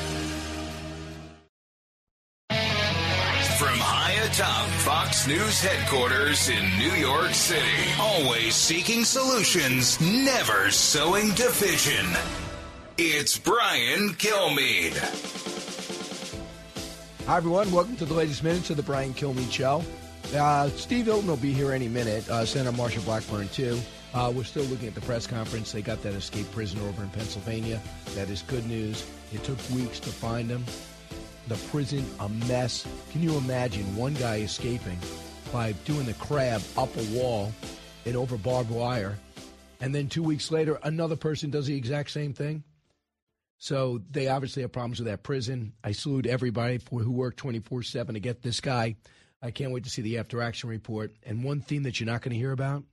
From high atop Fox News headquarters in New York City, always seeking solutions, never sowing division. It's Brian Kilmeade. Hi, everyone. Welcome to the latest minutes of the Brian Kilmeade Show. Uh, Steve Hilton will be here any minute. Uh, Senator Marsha Blackburn, too. Uh, we're still looking at the press conference. They got that escaped prisoner over in Pennsylvania. That is good news. It took weeks to find him. The prison, a mess. Can you imagine one guy escaping by doing the crab up a wall and over barbed wire, and then two weeks later, another person does the exact same thing? So they obviously have problems with that prison. I salute everybody for who worked twenty-four seven to get this guy. I can't wait to see the after-action report. And one theme that you're not going to hear about,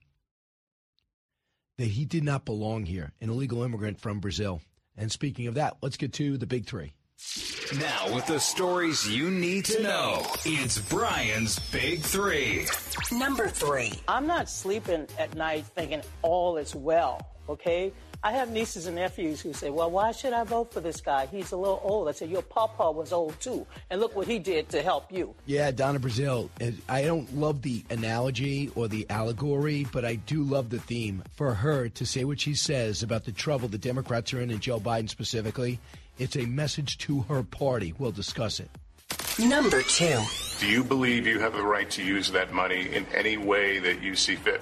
that he did not belong here, an illegal immigrant from Brazil. And speaking of that, let's get to the big three. Now, with the stories you need to know, it's Brian's Big Three. Number three. I'm not sleeping at night thinking all is well, okay? I have nieces and nephews who say, well, why should I vote for this guy? He's a little old. I said, your papa was old, too. And look what he did to help you. Yeah, Donna Brazil. I don't love the analogy or the allegory, but I do love the theme. For her to say what she says about the trouble the Democrats are in, and Joe Biden specifically, it's a message to her party. We'll discuss it. Number two. Do you believe you have the right to use that money in any way that you see fit?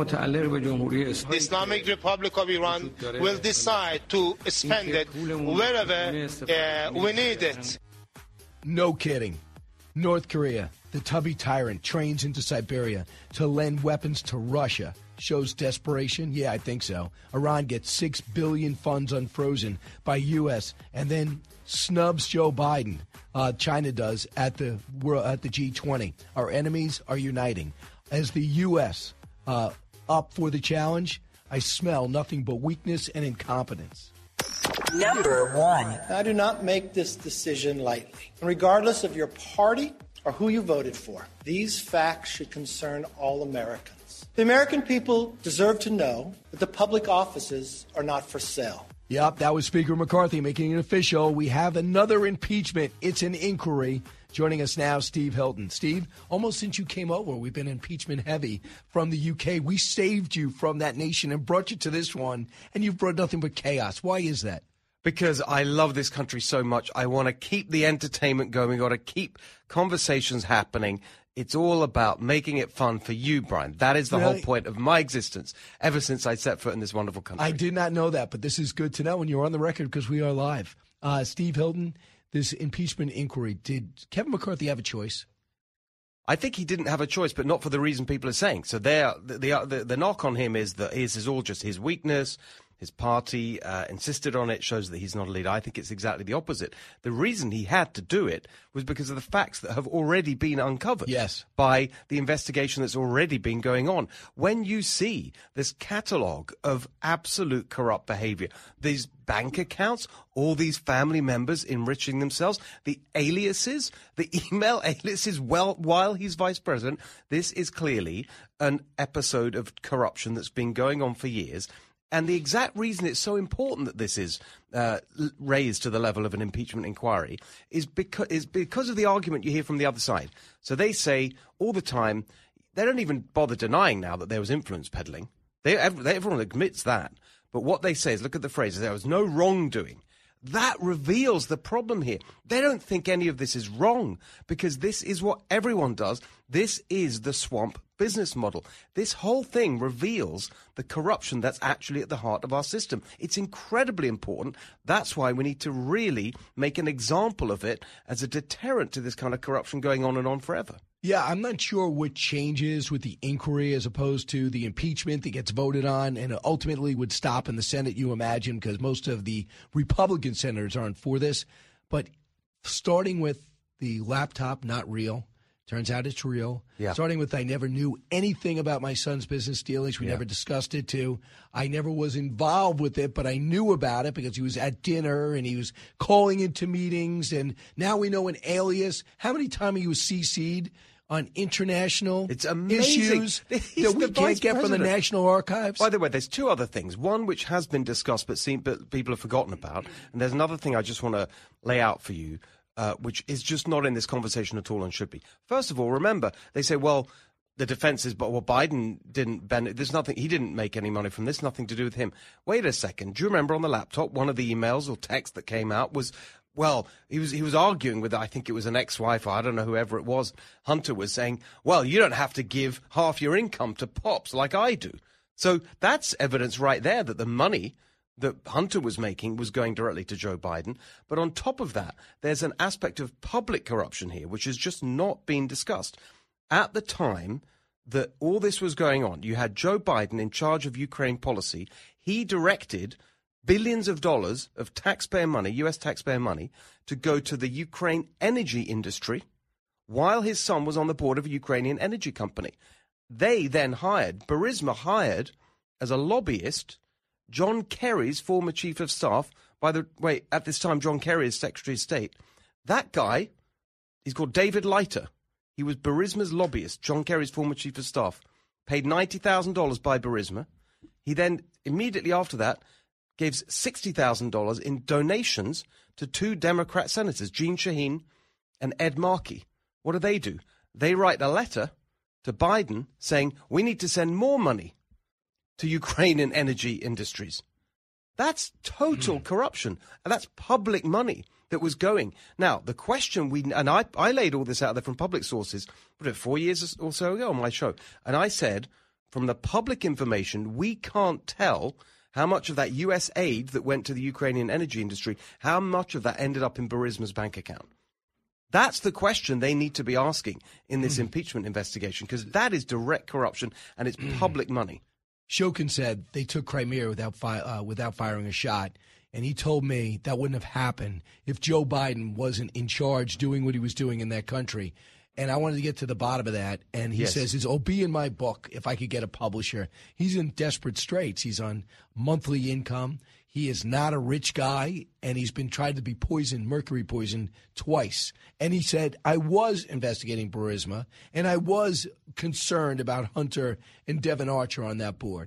The Islamic Republic of Iran will decide to spend it wherever uh, we need it. No kidding. North Korea, the tubby tyrant, trains into Siberia to lend weapons to Russia. Shows desperation? Yeah, I think so. Iran gets six billion dollars funds unfrozen by U S and then snubs Joe Biden. Uh, China does at the at the G twenty. Our enemies are uniting. As the U S uh, up for the challenge, I smell nothing but weakness and incompetence. Number one. I do not make this decision lightly. Regardless of your party or who you voted for, these facts should concern all Americans. The American people deserve to know that the public offices are not for sale. Yep, that was Speaker McCarthy making it official. We have another impeachment. It's an inquiry. Joining us now, Steve Hilton. Steve, almost since you came over, we've been impeachment heavy from the U K. We saved you from that nation and brought you to this one, and you've brought nothing but chaos. Why is that? Because I love this country so much. I want to keep the entertainment going. We've got to keep conversations happening. It's all about making it fun for you, Brian. That is the Really? whole point of my existence ever since I set foot in this wonderful country. I did not know that, but this is good to know, and you're on the record because we are live. Uh, Steve Hilton, this impeachment inquiry, did Kevin McCarthy have a choice? I think he didn't have a choice, but not for the reason people are saying. So the, the, the, the knock on him is that his is all just his weakness. His party uh, insisted on it, shows that he's not a leader. I think it's exactly the opposite. The reason he had to do it was because of the facts that have already been uncovered yes. by the investigation that's already been going on. When you see this catalogue of absolute corrupt behavior, these bank accounts, all these family members enriching themselves, the aliases, the email aliases well, while he's vice president, this is clearly an episode of corruption that's been going on for years. And the exact reason it's so important that this is uh, raised to the level of an impeachment inquiry is because, is because of the argument you hear from the other side. So they say all the time, they don't even bother denying now that there was influence peddling. They, everyone admits that. But what they say is, look at the phrase, there was no wrongdoing. That reveals the problem here. They don't think any of this is wrong because this is what everyone does. This is the swamp business model. This whole thing reveals the corruption that's actually at the heart of our system. It's incredibly important. That's why we need to really make an example of it as a deterrent to this kind of corruption going on and on forever. Yeah, I'm not sure what changes with the inquiry as opposed to the impeachment that gets voted on and ultimately would stop in the Senate, you imagine, because most of the Republican senators aren't for this. But starting with the laptop not real, turns out it's real. Yeah. Starting with I never knew anything about my son's business dealings. We Yeah. never discussed it, too. I never was involved with it, but I knew about it because he was at dinner and he was calling into meetings. And now we know an alias. How many times he was C C'd on international It's amazing. issues He's that we the can't vice get from the president. National Archives? By the way, there's two other things. One which has been discussed but, seem, but people have forgotten about. And there's another thing I just want to lay out for you, uh, which is just not in this conversation at all and should be. First of all, remember, they say, well, the defense is, but well, Biden didn't benefit. There's nothing. He didn't make any money from this. Nothing to do with him. Wait a second. Do you remember on the laptop, one of the emails or text that came out was, well, he was he was arguing with, I think it was an ex-wife, or I don't know, whoever it was. Hunter was saying, well, you don't have to give half your income to Pops like I do. So that's evidence right there that the money that Hunter was making was going directly to Joe Biden. But on top of that, there's an aspect of public corruption here, which has just not been discussed. At the time that all this was going on, you had Joe Biden in charge of Ukraine policy. He directed billions of dollars of taxpayer money, U S taxpayer money, to go to the Ukraine energy industry while his son was on the board of a Ukrainian energy company. They then hired, Burisma hired as a lobbyist, John Kerry's former chief of staff. By the way, at this time, John Kerry is Secretary of State. That guy, he's called David Leiter. He was Burisma's lobbyist, John Kerry's former chief of staff, paid ninety thousand dollars by Burisma. He then, immediately after that, gave sixty thousand dollars in donations to two Democrat senators, Jeanne Shaheen and Ed Markey. What do they do? They write a letter to Biden saying, we need to send more money to Ukrainian energy industries. That's total corruption. And that's public money that was going. Now, the question we, and I, I laid all this out there from public sources, what, four years or so ago on my show. And I said, from the public information, we can't tell how much of that U S aid that went to the Ukrainian energy industry, how much of that ended up in Burisma's bank account. That's the question they need to be asking in this mm. impeachment investigation, because that is direct corruption and it's public money. Shokin said they took Crimea without fi- uh, without firing a shot, and he told me that wouldn't have happened if Joe Biden wasn't in charge doing what he was doing in that country. And I wanted to get to the bottom of that, and he yes. says, it'll be in my book if I could get a publisher. He's in desperate straits. He's on monthly income. He is not a rich guy, and he's been tried to be poisoned, mercury poisoned, twice. And he said, I was investigating Burisma, and I was concerned about Hunter and Devin Archer on that board.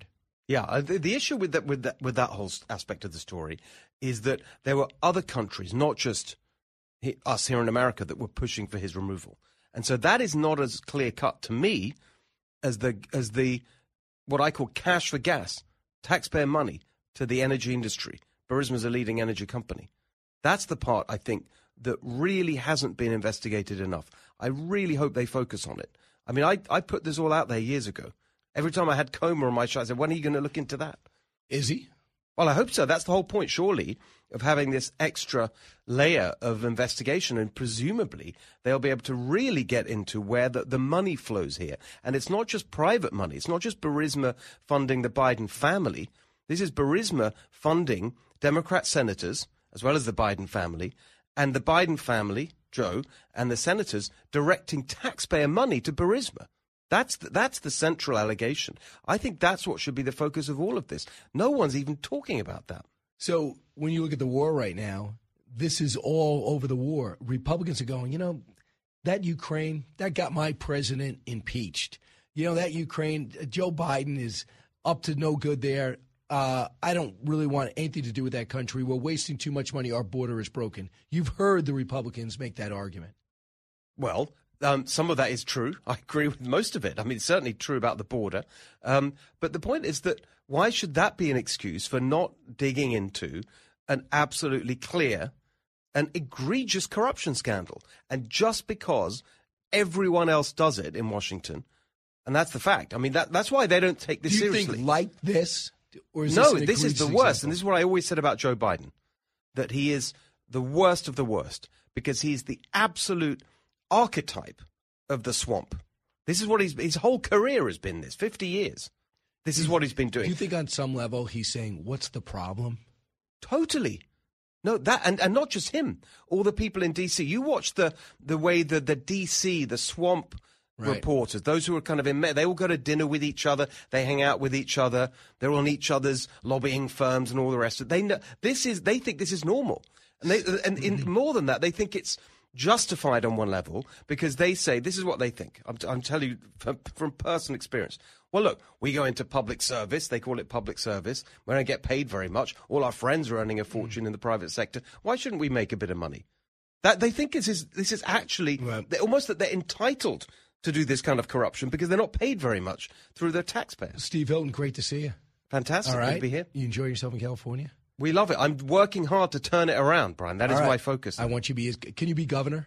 Yeah, the, the issue with that, with that with that whole aspect of the story is that there were other countries, not just he, us here in America, that were pushing for his removal, and so that is not as clear cut to me as the as the what I call cash for gas, taxpayer money to the energy industry. Burisma is a leading energy company. That's the part I think that really hasn't been investigated enough. I really hope they focus on it. I mean, I I put this all out there years ago. Every time I had Comer on my show, I said, when are you going to look into that? Is he? Well, I hope so. That's the whole point, surely, of having this extra layer of investigation. And presumably, they'll be able to really get into where the, the money flows here. And it's not just private money. It's not just Burisma funding the Biden family. This is Burisma funding Democrat senators, as well as the Biden family, and the Biden family, Joe, and the senators directing taxpayer money to Burisma. That's the, that's the central allegation. I think that's what should be the focus of all of this. No one's even talking about that. So when you look at the war right now, this is all over the war. Republicans are going, you know, that Ukraine, that got my president impeached. You know, that Ukraine, Joe Biden is up to no good there. Uh, I don't really want anything to do with that country. We're wasting too much money. Our border is broken. You've heard the Republicans make that argument. Well, Um, some of that is true. I agree with most of it. I mean, it's certainly true about the border. Um, but the point is that why should that be an excuse for not digging into an absolutely clear and egregious corruption scandal? And just because everyone else does it in Washington, and that's the fact. I mean, that, that's why they don't take this Do you seriously. think like this? Or is no, this, this is the worst. Example? And this is what I always said about Joe Biden, that he is the worst of the worst because he's the absolute archetype of the swamp. This is what he's, his whole career has been this, fifty years. This is what he's been doing. Do you think on some level he's saying, what's the problem? Totally. No, that, and, and not just him, all the people in D C. You watch the, the way the, the D C, the swamp right. reporters, those who are kind of in, they all go to dinner with each other, they hang out with each other, they're on each other's lobbying firms and all the rest of it. They know, this is, they think this is normal. And, they, and in, more than that, they think it's justified on one level because they say, this is what they think. I'm, I'm telling you from, from personal experience. Well, look, we go into public service. They call it public service. We don't get paid very much. All our friends are earning a fortune mm. in the private sector. Why shouldn't we make a bit of money? That they think this is, this is actually right. almost that they're entitled to do this kind of corruption because they're not paid very much through their taxpayers. Steve Hilton, great to see you. Fantastic. All right. Good to be here. You enjoy yourself in California? We love it. I'm working hard to turn it around, Brian. That All is right. my focus. I want you to be. Can you be governor?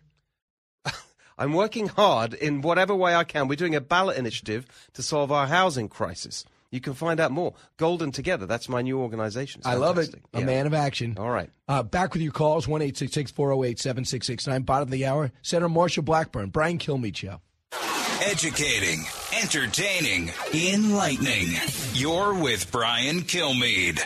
I'm working hard in whatever way I can. We're doing a ballot initiative to solve our housing crisis. You can find out more. Golden Together. That's my new organization. I love it. A yeah. man of action. All right. Uh, back with your calls, one eight six six, four oh eight, seven six six nine. Bottom of the hour, Senator Marsha Blackburn, Brian Kilmeade Show. Educating, entertaining, enlightening. You're with Brian Kilmeade.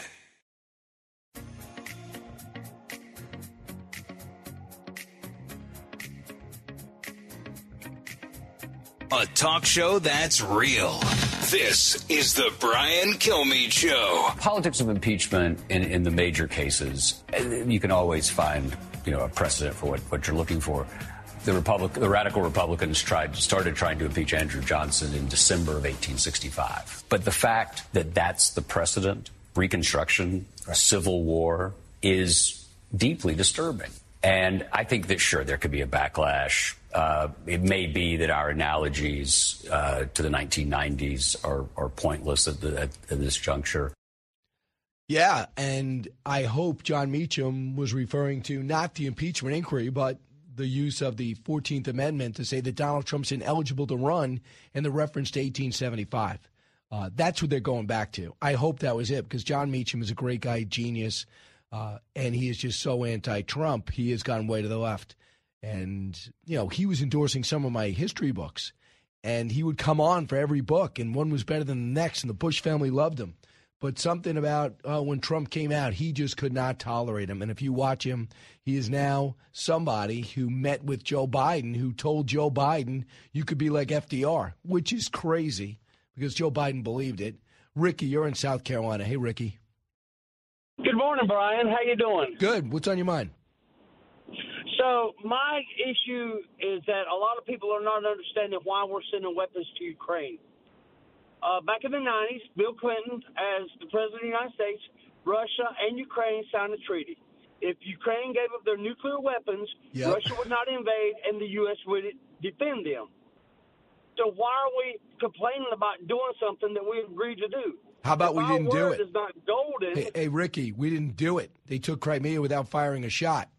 A talk show that's real. This is the Brian Kilmeade Show. Politics of impeachment in, in the major cases, you can always find, you know, a precedent for what, what you're looking for. The Republic, the radical Republicans tried started trying to impeach Andrew Johnson in December of eighteen sixty-five. But the fact that that's the precedent, Reconstruction, right. Civil War, is deeply disturbing. And I think that, sure, there could be a backlash. Uh, it may be that our analogies uh, to the nineteen nineties are, are pointless at, the, at, at this juncture. Yeah, and I hope John Meacham was referring to not the impeachment inquiry, but the use of the fourteenth Amendment to say that Donald Trump's ineligible to run and the reference to eighteen seventy-five. Uh, that's what they're going back to. I hope that was it because John Meacham is a great guy, genius, uh, and he is just so anti-Trump. He has gone way to the left. And, you know, he was endorsing some of my history books, and he would come on for every book, and one was better than the next, and the Bush family loved him. But something about uh, when Trump came out, he just could not tolerate him. And if you watch him, he is now somebody who met with Joe Biden, who told Joe Biden, you could be like F D R, which is crazy because Joe Biden believed it. Ricky, you're in South Carolina. Hey, Ricky. Good morning, Brian. How you doing? Good. What's on your mind? So my issue is that a lot of people are not understanding why we're sending weapons to Ukraine. uh, back in the nineties, Bill Clinton, as the president of the United States, Russia and Ukraine signed a treaty. If Ukraine gave up their nuclear weapons, yep. Russia would not invade and the U S would defend them. So why are we complaining about doing something that we agreed to do? How about if we didn't do it? Is not golden. Hey, hey, Ricky, we didn't do it. They took Crimea without firing a shot.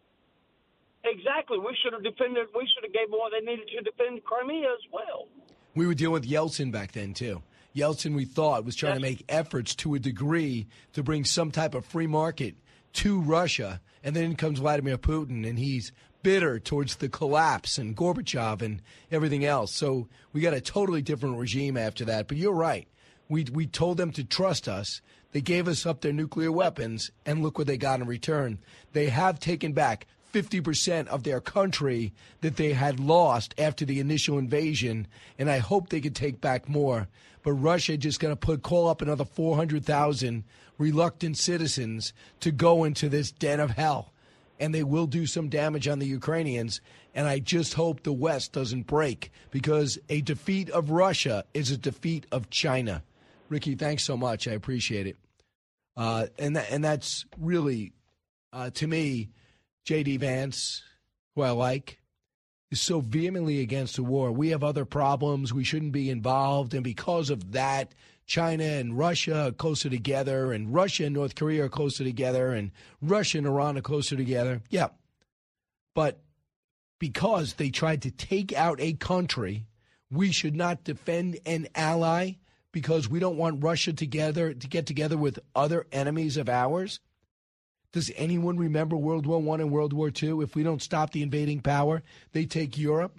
Exactly. We should have defended. We should have gave them what they needed to defend Crimea as well. We were dealing with Yeltsin back then, too. Yeltsin, we thought, was trying to make efforts to a degree to bring some type of free market to Russia. And then comes Vladimir Putin, and he's bitter towards the collapse and Gorbachev and everything else. So we got a totally different regime after that. But you're right. We we told them to trust us. They gave us up their nuclear weapons, and look what they got in return. They have taken back fifty percent of their country that they had lost after the initial invasion, and I hope they could take back more. But Russia just going to put call up another four hundred thousand reluctant citizens to go into this den of hell, and they will do some damage on the Ukrainians. And I just hope the West doesn't break, because a defeat of Russia is a defeat of China. Ricky, thanks so much. I appreciate it. Uh, and that, and that's really, uh, to me, J D. Vance, who I like, is so vehemently against the war. We have other problems. We shouldn't be involved. And because of that, China and Russia are closer together, and Russia and North Korea are closer together, and Russia and Iran are closer together. Yeah. But because they tried to take out a country, we should not defend an ally because we don't want Russia together to get together with other enemies of ours? Does anyone remember World War One and World War Two? If we don't stop the invading power, they take Europe.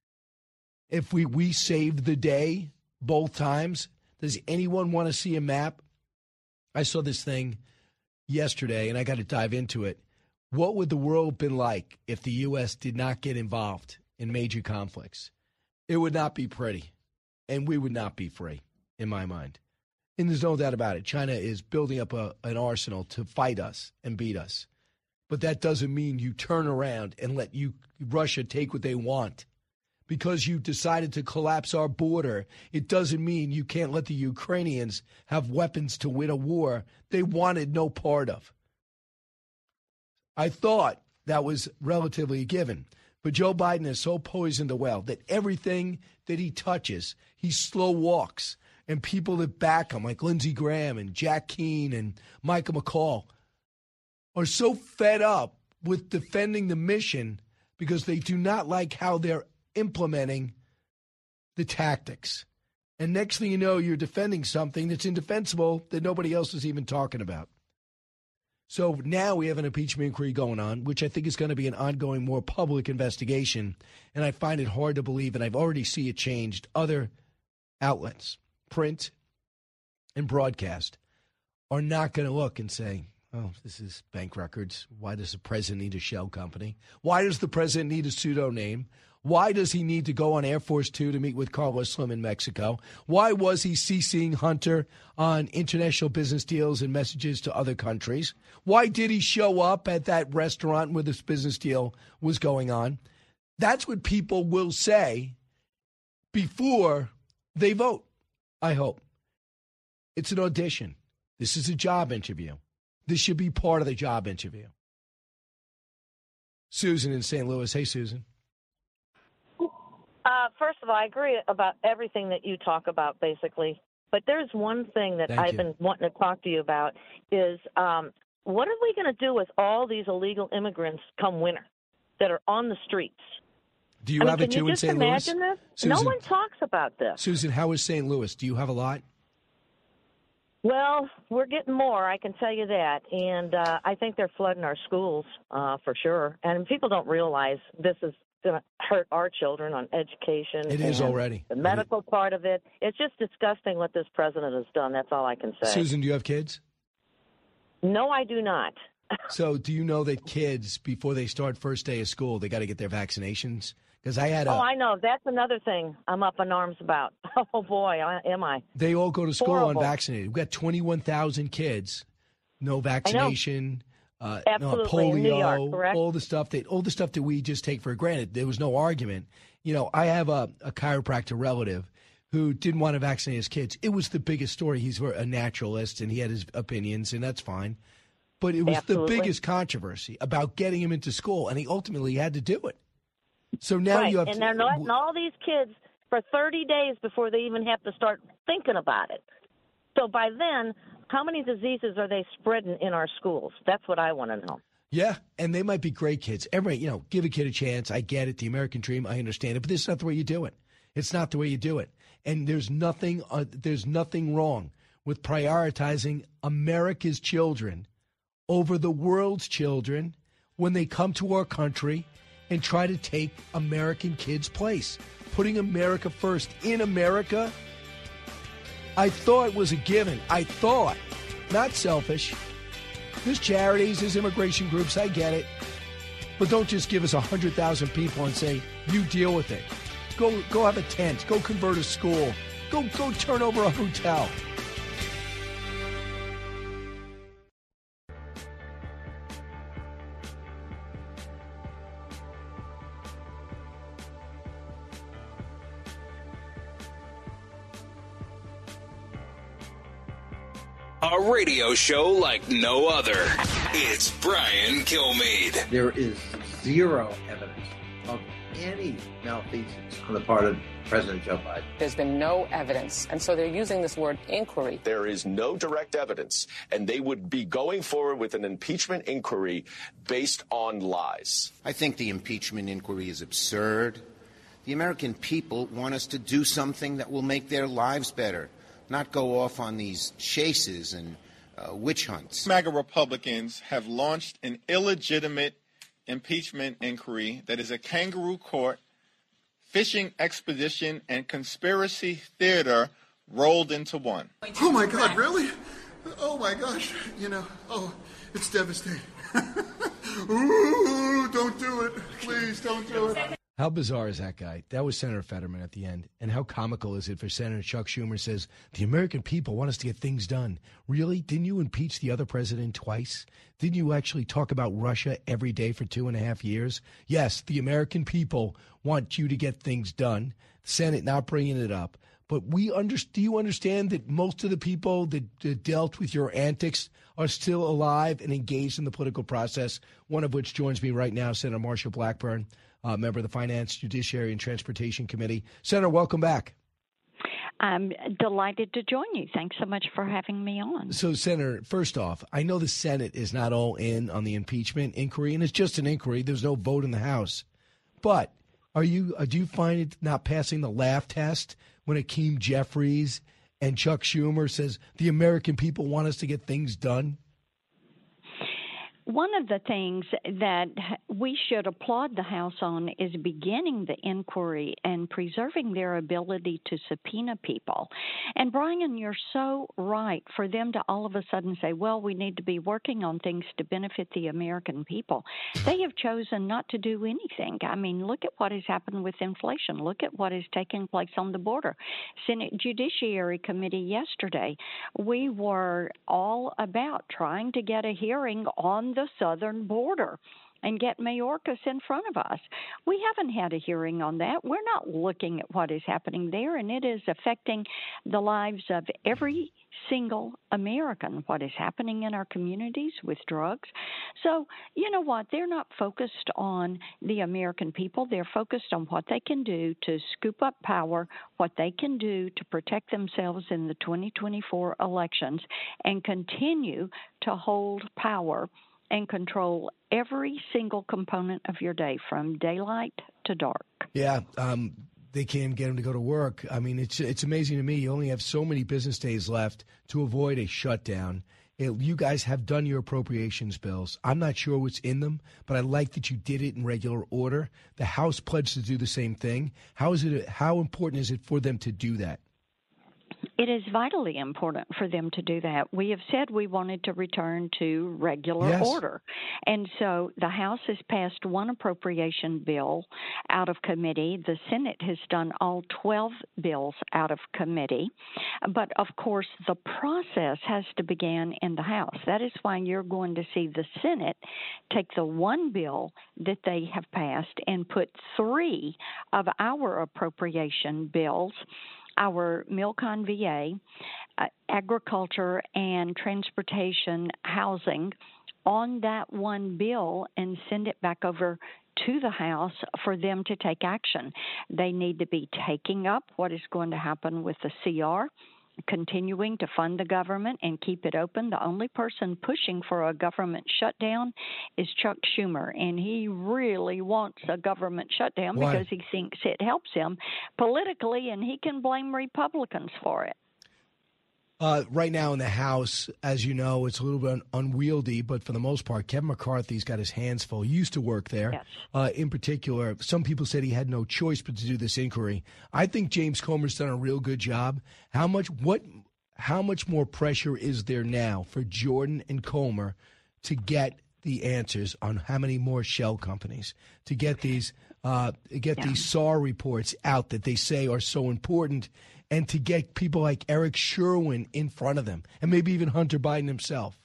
If we, we saved the day both times, does anyone want to see a map? I saw this thing yesterday, and I got to dive into it. What would the world have been like if the U S did not get involved in major conflicts? It would not be pretty, and we would not be free, in my mind. And there's no doubt about it. China is building up a, an arsenal to fight us and beat us. But that doesn't mean you turn around and let you Russia take what they want. Because you decided to collapse our border, it doesn't mean you can't let the Ukrainians have weapons to win a war they wanted no part of. I thought that was relatively a given. But Joe Biden has so poisoned the well that everything that he touches, he slow walks. And people that back him, like Lindsey Graham and Jack Keane and Michael McCall, are so fed up with defending the mission because they do not like how they're implementing the tactics. And next thing you know, you're defending something that's indefensible that nobody else is even talking about. So now we have an impeachment inquiry going on, which I think is going to be an ongoing, more public investigation. And I find it hard to believe, and I've already seen it changed. Other outlets, print and broadcast, are not going to look and say, oh, this is bank records. Why does the president need a shell company? Why does the president need a pseudo name? Why does he need to go on Air Force Two to meet with Carlos Slim in Mexico? Why was he CCing Hunter on international business deals and messages to other countries? Why did he show up at that restaurant where this business deal was going on? That's what people will say before they vote, I hope. It's an audition. This is a job interview. This should be part of the job interview. Susan in Saint Louis. Hey, Susan. Uh, first of all, I agree about everything that you talk about, basically. But there's one thing that Thank I've you. been wanting to talk to you about is um, what are we going to do with all these illegal immigrants come winter that are on the streets? Do you I mean, have it can too you in just Saint Louis? imagine this? Susan, No one talks about this. Susan, how is Saint Louis? Do you have a lot? Well, we're getting more, I can tell you that. And uh, I think they're flooding our schools uh, for sure. And people don't realize this is going to hurt our children on education. It is and already. The medical part of it. It's just disgusting what this president has done. That's all I can say. Susan, do you have kids? No, I do not. So do you know that kids, before they start first day of school, they got to get their vaccinations? Because I had a... Oh, I know. That's another thing I'm up in arms about. Oh, boy, I, am I. They all go to school Horrible. unvaccinated. We've got twenty-one thousand kids, no vaccination, uh, no Absolutely, in New polio, York, correct? all the stuff that all the stuff that we just take for granted. There was no argument. You know, I have a, a chiropractor relative who didn't want to vaccinate his kids. It was the biggest story. He's a naturalist, and he had his opinions, and that's fine. But it was Absolutely. the biggest controversy about getting him into school, and he ultimately had to do it. So now right. you have and to, they're letting all these kids for thirty days before they even have to start thinking about it. So by then, how many diseases are they spreading in our schools? That's what I want to know. Yeah, and they might be great kids. Everybody, you know, give a kid a chance. I get it. The American dream, I understand it. But this is not the way you do it. It's not the way you do it. And there's nothing, uh, there's nothing wrong with prioritizing America's children over the world's children when they come to our country and try to take American kids' place. Putting America first in America, I thought was a given. I thought, not selfish. There's charities, there's immigration groups, I get it. But don't just give us one hundred thousand people and say, you deal with it. Go go have a tent. Go convert a school. Go Go turn over a hotel. A radio show like no other. It's Brian Kilmeade. There is zero evidence of any malfeasance on the part of President Joe Biden. There's been no evidence, and so they're using this word inquiry. There is no direct evidence, and they would be going forward with an impeachment inquiry based on lies. I think the impeachment inquiry is absurd. The American people want us to do something that will make their lives better, not go off on these chases and uh, witch hunts. MAGA Republicans have launched an illegitimate impeachment inquiry that is a kangaroo court, fishing expedition, and conspiracy theater rolled into one. Oh, my God, really? Oh, my gosh. You know, oh, it's devastating. Ooh, don't do it. Please, don't do it. How bizarre is that guy? That was Senator Fetterman at the end. And how comical is it for Senator Chuck Schumer says, the American people want us to get things done. Really? Didn't you impeach the other president twice? Didn't you actually talk about Russia every day for two and a half years? Yes, the American people want you to get things done. The Senate not bringing it up. But we under, do you understand that most of the people that, that dealt with your antics are still alive and engaged in the political process, one of which joins me right now, Senator Marsha Blackburn, Uh, member of the Finance, Judiciary, and Transportation Committee. Senator, welcome back. I'm delighted to join you. Thanks so much for having me on. So, Senator, first off, I know the Senate is not all in on the impeachment inquiry, and it's just an inquiry. There's no vote in the House. But are you? Uh, do you find it not passing the laugh test when Hakeem Jeffries and Chuck Schumer says the American people want us to get things done? One of the things that we should applaud the House on is beginning the inquiry and preserving their ability to subpoena people. And, Brian, you're so right for them to all of a sudden say, well, we need to be working on things to benefit the American people. They have chosen not to do anything. I mean, look at what has happened with inflation. Look at what is taking place on the border. Senate Judiciary Committee yesterday, we were all about trying to get a hearing on the southern border and get Mayorkas in front of us. We haven't had a hearing on that. We're not looking at what is happening there, and it is affecting the lives of every single American, what is happening in our communities with drugs. So, you know what? They're not focused on the American people. They're focused on what they can do to scoop up power, what they can do to protect themselves in the twenty twenty-four elections, and continue to hold power and control every single component of your day from daylight to dark. Yeah, um, they can't get them to go to work. I mean, it's it's amazing to me. You only have so many business days left to avoid a shutdown. It, you guys have done your appropriations bills. I'm not sure what's in them, but I like that you did it in regular order. The House pledged to do the same thing. How is it? How important is it for them to do that? It is vitally important for them to do that. We have said we wanted to return to regular Yes. order. And so the House has passed one appropriation bill out of committee. The Senate has done all twelve bills out of committee. But, of course, the process has to begin in the House. That is why you're going to see the Senate take the one bill that they have passed and put three of our appropriation bills our Milcon V A, uh, agriculture and transportation, housing on that one bill and send it back over to the House for them to take action. They need to be taking up what is going to happen with the C R, continuing to fund the government and keep it open. The only person pushing for a government shutdown is Chuck Schumer, and he really wants a government shutdown Why? because he thinks it helps him politically, and he can blame Republicans for it. Uh, right now in the House, as you know, it's a little bit un- unwieldy, but for the most part, Kevin McCarthy's got his hands full. He used to work there. Yes. Uh, in particular, some people said he had no choice but to do this inquiry. I think James Comer's done a real good job. How much what? How much more pressure is there now for Jordan and Comer to get the answers on how many more shell companies, to get these uh, get yeah. these S A R reports out that they say are so important, and to get people like Eric Sherwin in front of them, and maybe even Hunter Biden himself?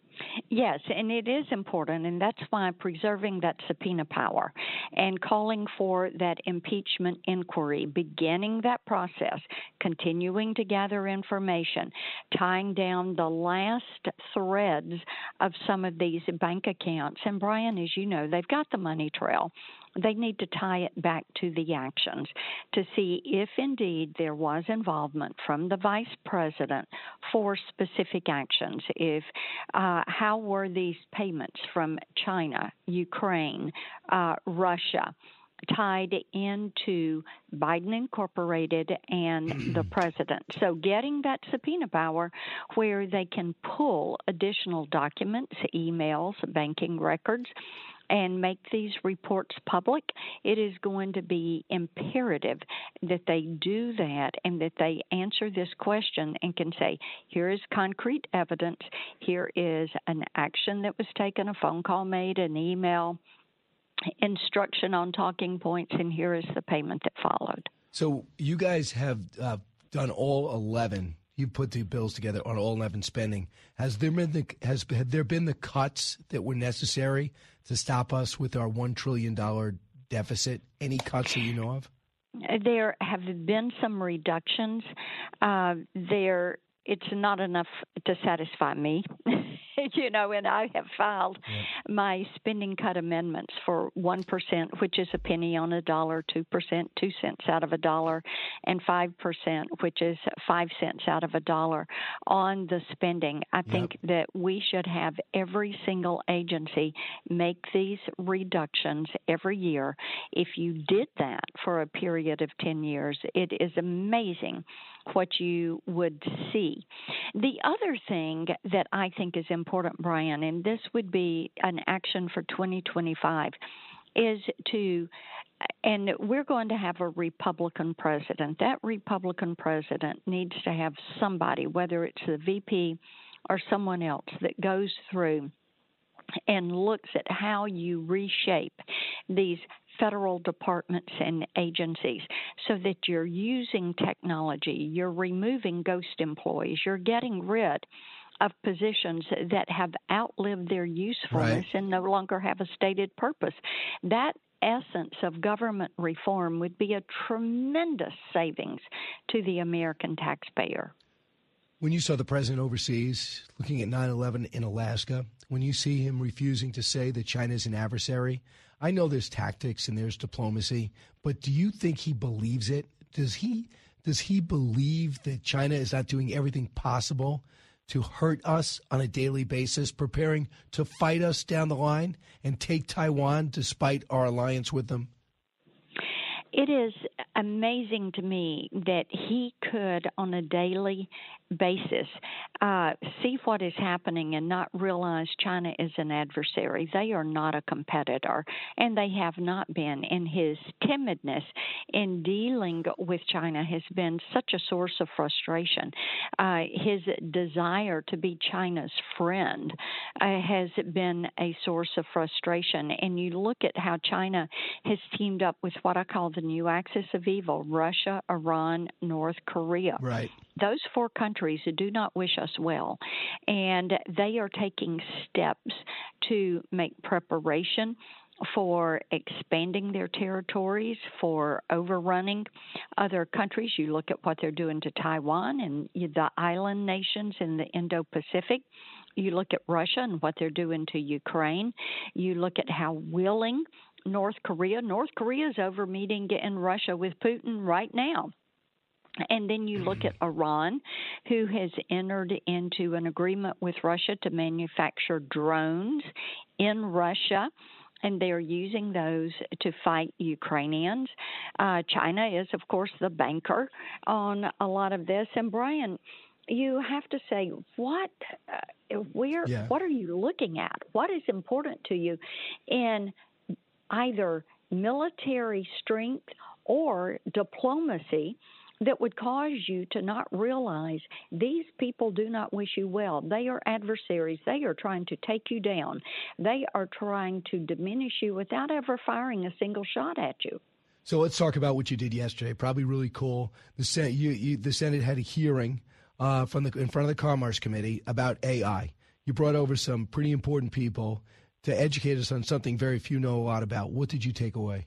Yes, and it is important, and that's why preserving that subpoena power and calling for that impeachment inquiry, beginning that process, continuing to gather information, tying down the last threads of some of these bank accounts. And, Brian, as you know, they've got the money trail. They need to tie it back to the actions to see if indeed there was involvement from the vice president for specific actions. If uh, how were these payments from China, Ukraine, uh, Russia tied into Biden Incorporated and the president? So getting that subpoena power where they can pull additional documents, emails, banking records, and make these reports public, it is going to be imperative that they do that and that they answer this question and can say, here is concrete evidence, here is an action that was taken, a phone call made, an email, instruction on talking points, and here is the payment that followed. So you guys have uh, done all eleven. You put the bills together on all eleven spending. Has there been the has have there been the cuts that were necessary to stop us with our one trillion dollar deficit? Any cuts that you know of? There have been some reductions. Uh, there, it's not enough to satisfy me. You know, and I have filed yeah. my spending cut amendments for one percent, which is a penny on a dollar, two percent, two cents out of a dollar, and five percent, which is five cents out of a dollar on the spending. I think yep. that we should have every single agency make these reductions every year. If you did that for a period of ten years, it is amazing what you would see. The other thing that I think is important, Brian, and this would be an action for twenty twenty-five, is to, and we're going to have a Republican president. That Republican president needs to have somebody, whether it's the V P or someone else, that goes through and looks at how you reshape these federal departments and agencies so that you're using technology, you're removing ghost employees, you're getting rid of positions that have outlived their usefulness right. and no longer have a stated purpose. That essence of government reform would be a tremendous savings to the American taxpayer. When you saw the president overseas looking at nine eleven in Alaska, when you see him refusing to say that China is an adversary, I know there's tactics and there's diplomacy, but do you think he believes it? Does he does he believe that China is not doing everything possible to hurt us on a daily basis, preparing to fight us down the line and take Taiwan despite our alliance with them? It is amazing to me that he could, on a daily basis, uh, see what is happening and not realize China is an adversary. They are not a competitor, and they have not been. And his timidness in dealing with China has been such a source of frustration. Uh, his desire to be China's friend uh, has been a source of frustration. And you look at how China has teamed up with what I call the new axis of evil: Russia, Iran, North Korea. Right. Those four countries do not wish us well, and they are taking steps to make preparation for expanding their territories, for overrunning other countries. You look at what they're doing to Taiwan and the island nations in the Indo-Pacific. You look at Russia and what they're doing to Ukraine. You look at how willing North Korea, North Korea is over meeting in Russia with Putin right now. And then you look at Iran, who has entered into an agreement with Russia to manufacture drones in Russia, and they're using those to fight Ukrainians. Uh, China is, of course, the banker on a lot of this. And, Brian, you have to say, what, uh, where, yeah. what are you looking at? What is important to you in either military strength or diplomacy that would cause you to not realize these people do not wish you well. They are adversaries. They are trying to take you down. They are trying to diminish you without ever firing a single shot at you. So let's talk about what you did yesterday. Probably really cool. The Senate, you, you, the Senate had a hearing uh, from the in front of the Commerce Committee about A I. You brought over some pretty important people to educate us on something very few know a lot about. What did you take away?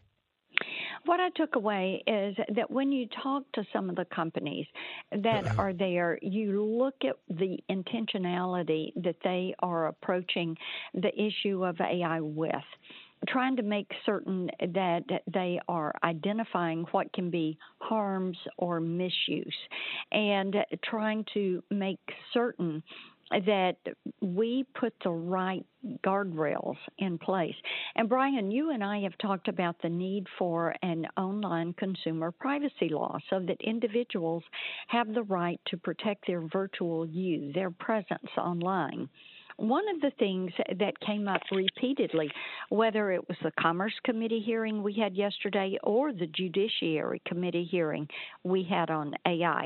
What I took away is that when you talk to some of the companies that uh-huh. are there, you look at the intentionality that they are approaching the issue of A I with, trying to make certain that they are identifying what can be harms or misuse, and trying to make certain that we put the right guardrails in place. And, Brian, you and I have talked about the need for an online consumer privacy law so that individuals have the right to protect their virtual you, their presence online. One of the things that came up repeatedly, whether it was the Commerce Committee hearing we had yesterday or the Judiciary Committee hearing we had on A I,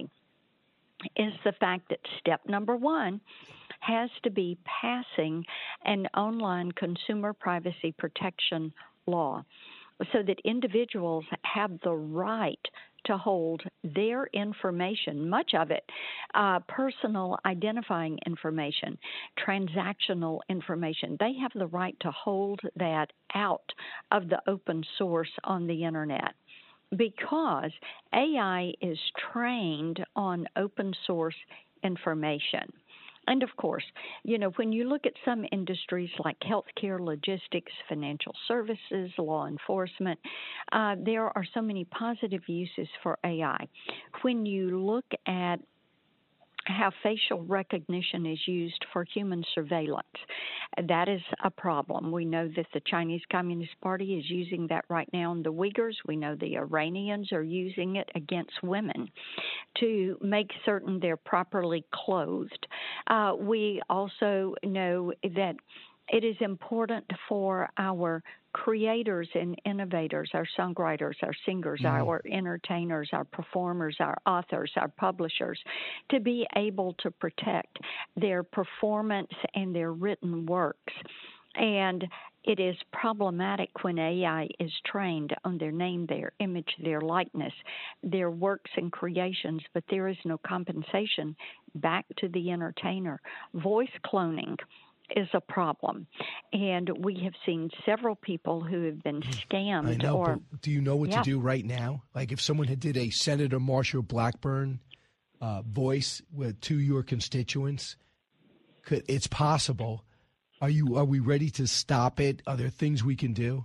is the fact that step number one has to be passing an online consumer privacy protection law so that individuals have the right to hold their information, much of it uh, personal identifying information, transactional information. They have the right to hold that out of the open source on the Internet, because A I is trained on open source information. And, of course, you know, when you look at some industries like healthcare, logistics, financial services, law enforcement, uh, there are so many positive uses for A I. When you look at how facial recognition is used for human surveillance, that is a problem. We know that the Chinese Communist Party is using that right now in the Uyghurs. We know the Iranians are using it against women to make certain they're properly clothed. Uh, we also know that it is important for our creators and innovators, our songwriters, our singers, mm-hmm. our entertainers, our performers, our authors, our publishers, to be able to protect their performance and their written works. And it is problematic when A I is trained on their name, their image, their likeness, their works and creations, but there is no compensation back to the entertainer. Voice cloning is a problem, and we have seen several people who have been scammed. I know, or, but do you know what yeah. to do right now? Like if someone had did a Senator Marsha Blackburn uh, voice with, to your constituents, could, it's possible. Are you? Are we ready to stop it? Are there things we can do?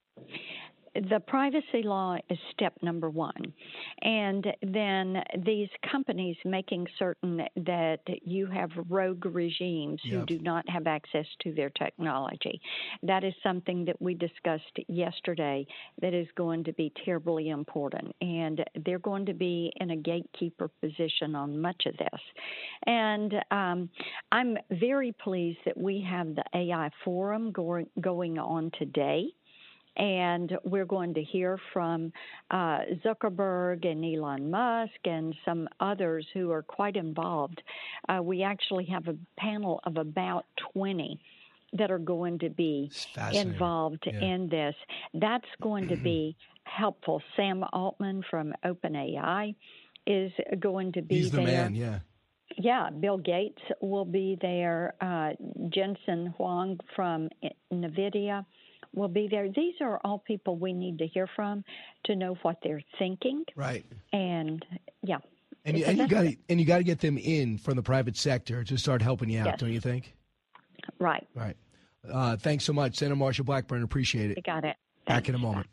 The privacy law is step number one. And then these companies making certain that you have rogue regimes yep. who do not have access to their technology. That is something that we discussed yesterday that is going to be terribly important. And they're going to be in a gatekeeper position on much of this. And um, I'm very pleased that we have the A I Forum going, going on today. And we're going to hear from uh, Zuckerberg and Elon Musk and some others who are quite involved. Uh, we actually have a panel of about twenty that are going to be involved yeah. in this. That's going to be helpful. Sam Altman from OpenAI is going to be He's the there. man, yeah. Yeah, Bill Gates will be there. Uh, Jensen Huang from NVIDIA will be there. These are all people we need to hear from to know what they're thinking. Right. And, yeah. And you, and you got and you got to get them in from the private sector to start helping you out, Yes. don't you think? Right. Right. Uh, thanks so much, Senator Marsha Blackburn. Appreciate it. You got it. Back in a moment.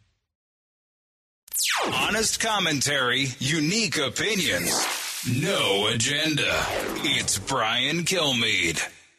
Honest commentary, unique opinions, no agenda. It's Brian Kilmeade.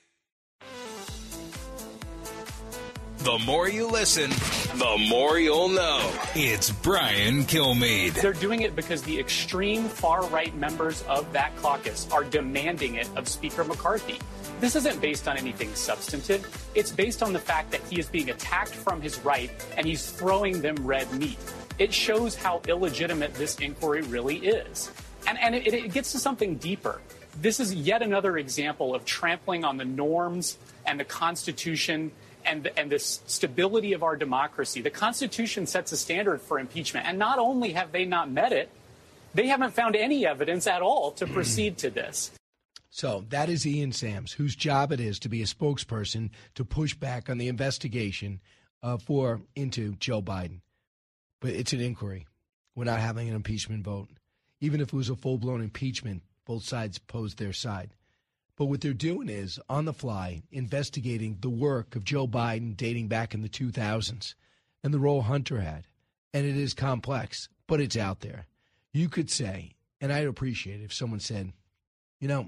The more you listen, the more you'll know. It's Brian Kilmeade. They're doing it because the extreme far-right members of that caucus are demanding it of Speaker McCarthy. This isn't based on anything substantive. It's based on the fact that he is being attacked from his right and he's throwing them red meat. It shows how illegitimate this inquiry really is. And, and it, it gets to something deeper. This is yet another example of trampling on the norms and the Constitution and the, and the stability of our democracy. The Constitution sets a standard for impeachment. And not only have they not met it, they haven't found any evidence at all to proceed to this. So that is Ian Sams, whose job it is to be a spokesperson to push back on the investigation uh, for into Joe Biden. But it's an inquiry. We're not having an impeachment vote. Even if it was a full-blown impeachment, both sides posed their side. But what they're doing is, on the fly, investigating the work of Joe Biden dating back in the two thousands and the role Hunter had. And it is complex, but it's out there. You could say, and I'd appreciate it if someone said, you know,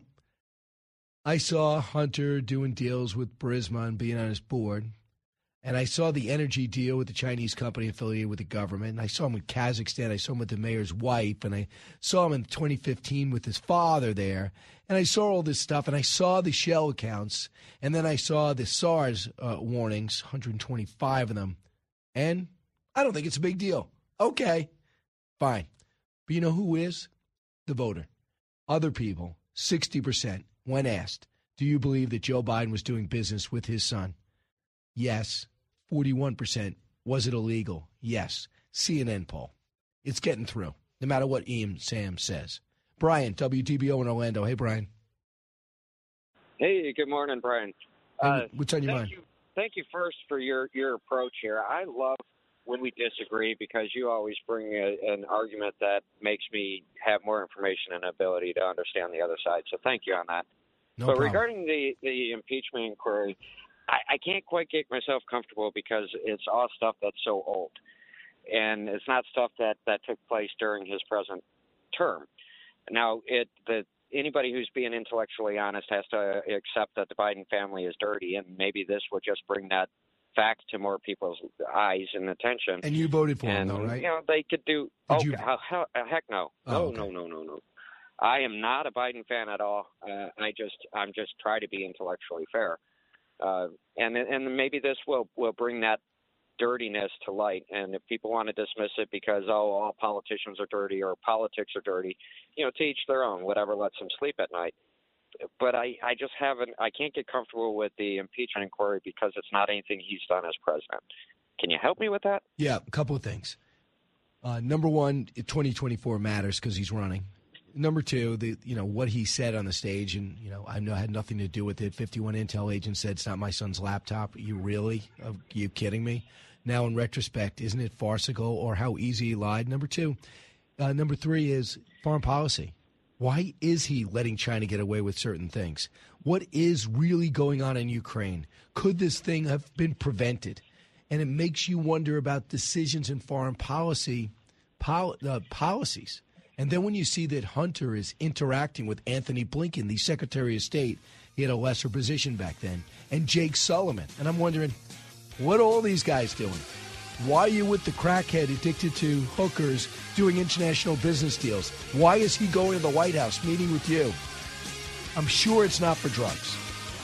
I saw Hunter doing deals with Burisma and being on his board, and I saw the energy deal with the Chinese company affiliated with the government, and I saw him with Kazakhstan, I saw him with the mayor's wife, and I saw him in twenty fifteen with his father there, and I saw all this stuff, and I saw the shell accounts, and then I saw the SARS uh, warnings, one hundred twenty-five of them, and I don't think it's a big deal. Okay, fine. But you know who is? The voter. Other people, sixty percent, when asked, do you believe that Joe Biden was doing business with his son? Yes. forty-one percent. Was it illegal? Yes. C N N poll. It's getting through, no matter what Ian Sam says. Brian, W T B O in Orlando. Hey, Brian. Hey, good morning, Brian. Uh, What's on your thank mind? You, thank you first for your, your approach here. I love when we disagree because you always bring a, an argument that makes me have more information and ability to understand the other side. So thank you on that. No but problem. regarding the, the impeachment inquiry, I, I can't quite get myself comfortable because it's all stuff that's so old. And it's not stuff that, that took place during his present term. Now, it the anybody who's being intellectually honest has to accept that the Biden family is dirty, and maybe this will just bring that fact to more people's eyes and attention. And you voted for and, him, though, right? You know, they could do. Did Oh, you- hell, hell, heck no, Oh, no, okay. no, no, no, no. I am not a Biden fan at all. Uh, I just, I'm just trying to be intellectually fair, uh, and and maybe this will will bring that dirtiness to light. And if people want to dismiss it because oh, all politicians are dirty or politics are dirty, you know, to each their own. Whatever lets them sleep at night. But I, I just haven't. I can't get comfortable with the impeachment inquiry because it's not anything he's done as president. Can you help me with that? Yeah, a couple of things. Uh, number one, twenty twenty-four matters because he's running. Number two, the you know what he said on the stage, and you know I know had nothing to do with it. fifty-one Intel agents said it's not my son's laptop. You really? Are you kidding me? Now, in retrospect, isn't it farcical or how easy he lied? Number two, uh, number three is foreign policy. Why is he letting China get away with certain things? What is really going on in Ukraine? Could this thing have been prevented? And it makes you wonder about decisions in foreign policy pol- uh, policies. And then when you see that Hunter is interacting with Anthony Blinken, the Secretary of State, he had a lesser position back then, and Jake Sullivan. And I'm wondering, what are all these guys doing? Why are you with the crackhead addicted to hookers doing international business deals? Why is he going to the White House meeting with you? I'm sure it's not for drugs.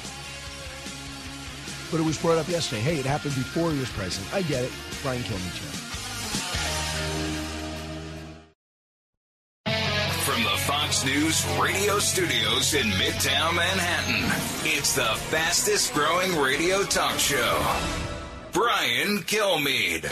But it was brought up yesterday. Hey, it happened before he was president. I get it. Brian Kilmeade Show. From the Fox News radio studios in Midtown Manhattan, it's the fastest growing radio talk show. Brian Kilmeade.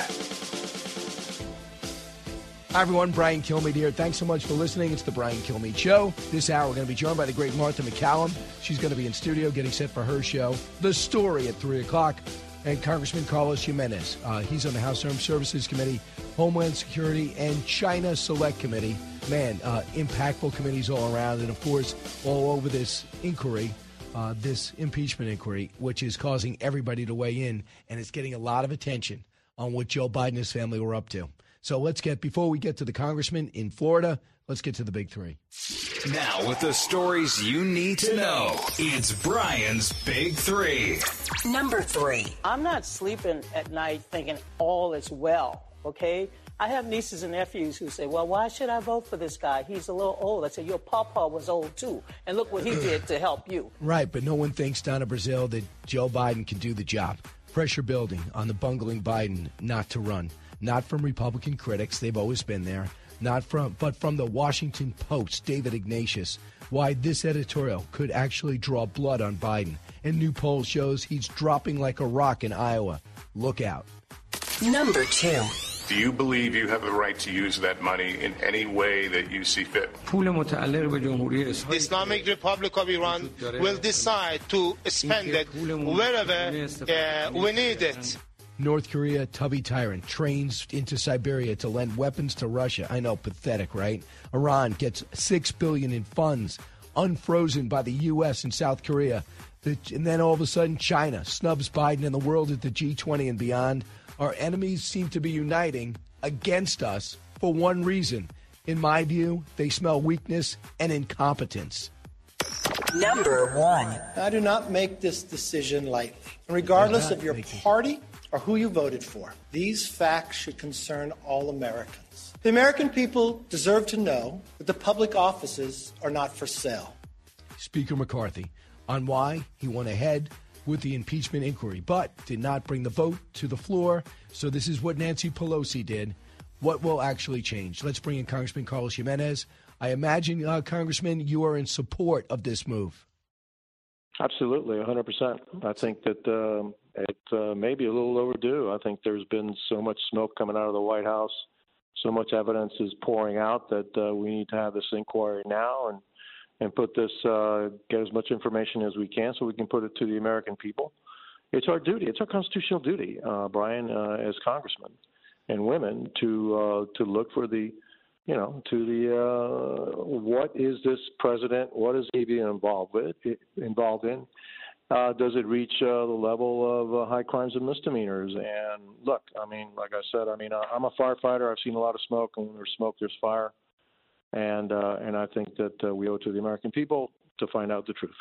Hi, everyone. Brian Kilmeade here. Thanks so much for listening. It's the Brian Kilmeade Show. This hour, we're going to be joined by the great Martha McCallum. She's going to be in studio getting set for her show, The Story, at three o'clock. and Congressman Carlos Jimenez. Uh, he's on the House Armed Services Committee, Homeland Security, and China Select Committee. Man, uh, impactful committees all around, and of course, all over this inquiry, uh, this impeachment inquiry, which is causing everybody to weigh in, and it's getting a lot of attention on what Joe Biden and his family were up to. So let's get, before we get to the congressman in Florida, let's get to the big three. Now, with the stories you need to know, it's Brian's Big Three. Number three. I'm not sleeping at night thinking all is well, okay? I have nieces and nephews who say, well, why should I vote for this guy? He's a little old. I say, your papa was old, too. And look what he did to help you. Right, but no one thinks down in Brazil that Joe Biden can do the job. Pressure building on the bungling Biden not to run. Not from Republican critics. They've always been there. Not from, but from the Washington Post, David Ignatius, why this editorial could actually draw blood on Biden. And new poll shows he's dropping like a rock in Iowa. Look out. Number two. Do you believe you have the right to use that money in any way that you see fit? The Islamic Republic of Iran will decide to spend it wherever uh, we need it. North Korea, Tubby Tyrant, trains into Siberia to lend weapons to Russia. I know, pathetic, right? Iran gets six billion dollars in funds, unfrozen by the U S and South Korea. And then all of a sudden, China snubs Biden and the world at the G twenty and beyond. Our enemies seem to be uniting against us for one reason. In my view, they smell weakness and incompetence. Number one. I do not make this decision lightly. Regardless of your party or who you voted for, these facts should concern all Americans. The American people deserve to know that the public offices are not for sale. Speaker McCarthy on why he went ahead with the impeachment inquiry, but did not bring the vote to the floor. So this is what Nancy Pelosi did. What will actually change? Let's bring in Congressman Carlos Jimenez. I imagine, uh, Congressman, you are in support of this move. Absolutely, one hundred percent. I think that um, it uh, may be a little overdue. I think there's been so much smoke coming out of the White House, so much evidence is pouring out that uh, we need to have this inquiry now and and put this, uh, get as much information as we can so we can put it to the American people. It's our duty. It's our constitutional duty, uh, Brian, uh, as congressmen and women, to uh, to look for the, you know, to the uh, what is this president? What is he being involved with? Involved in? Uh, does it reach uh, the level of uh, high crimes and misdemeanors? And look, I mean, like I said, I mean, I'm a firefighter. I've seen a lot of smoke, and when there's smoke, there's fire. And uh, and I think that uh, we owe it to the American people to find out the truth.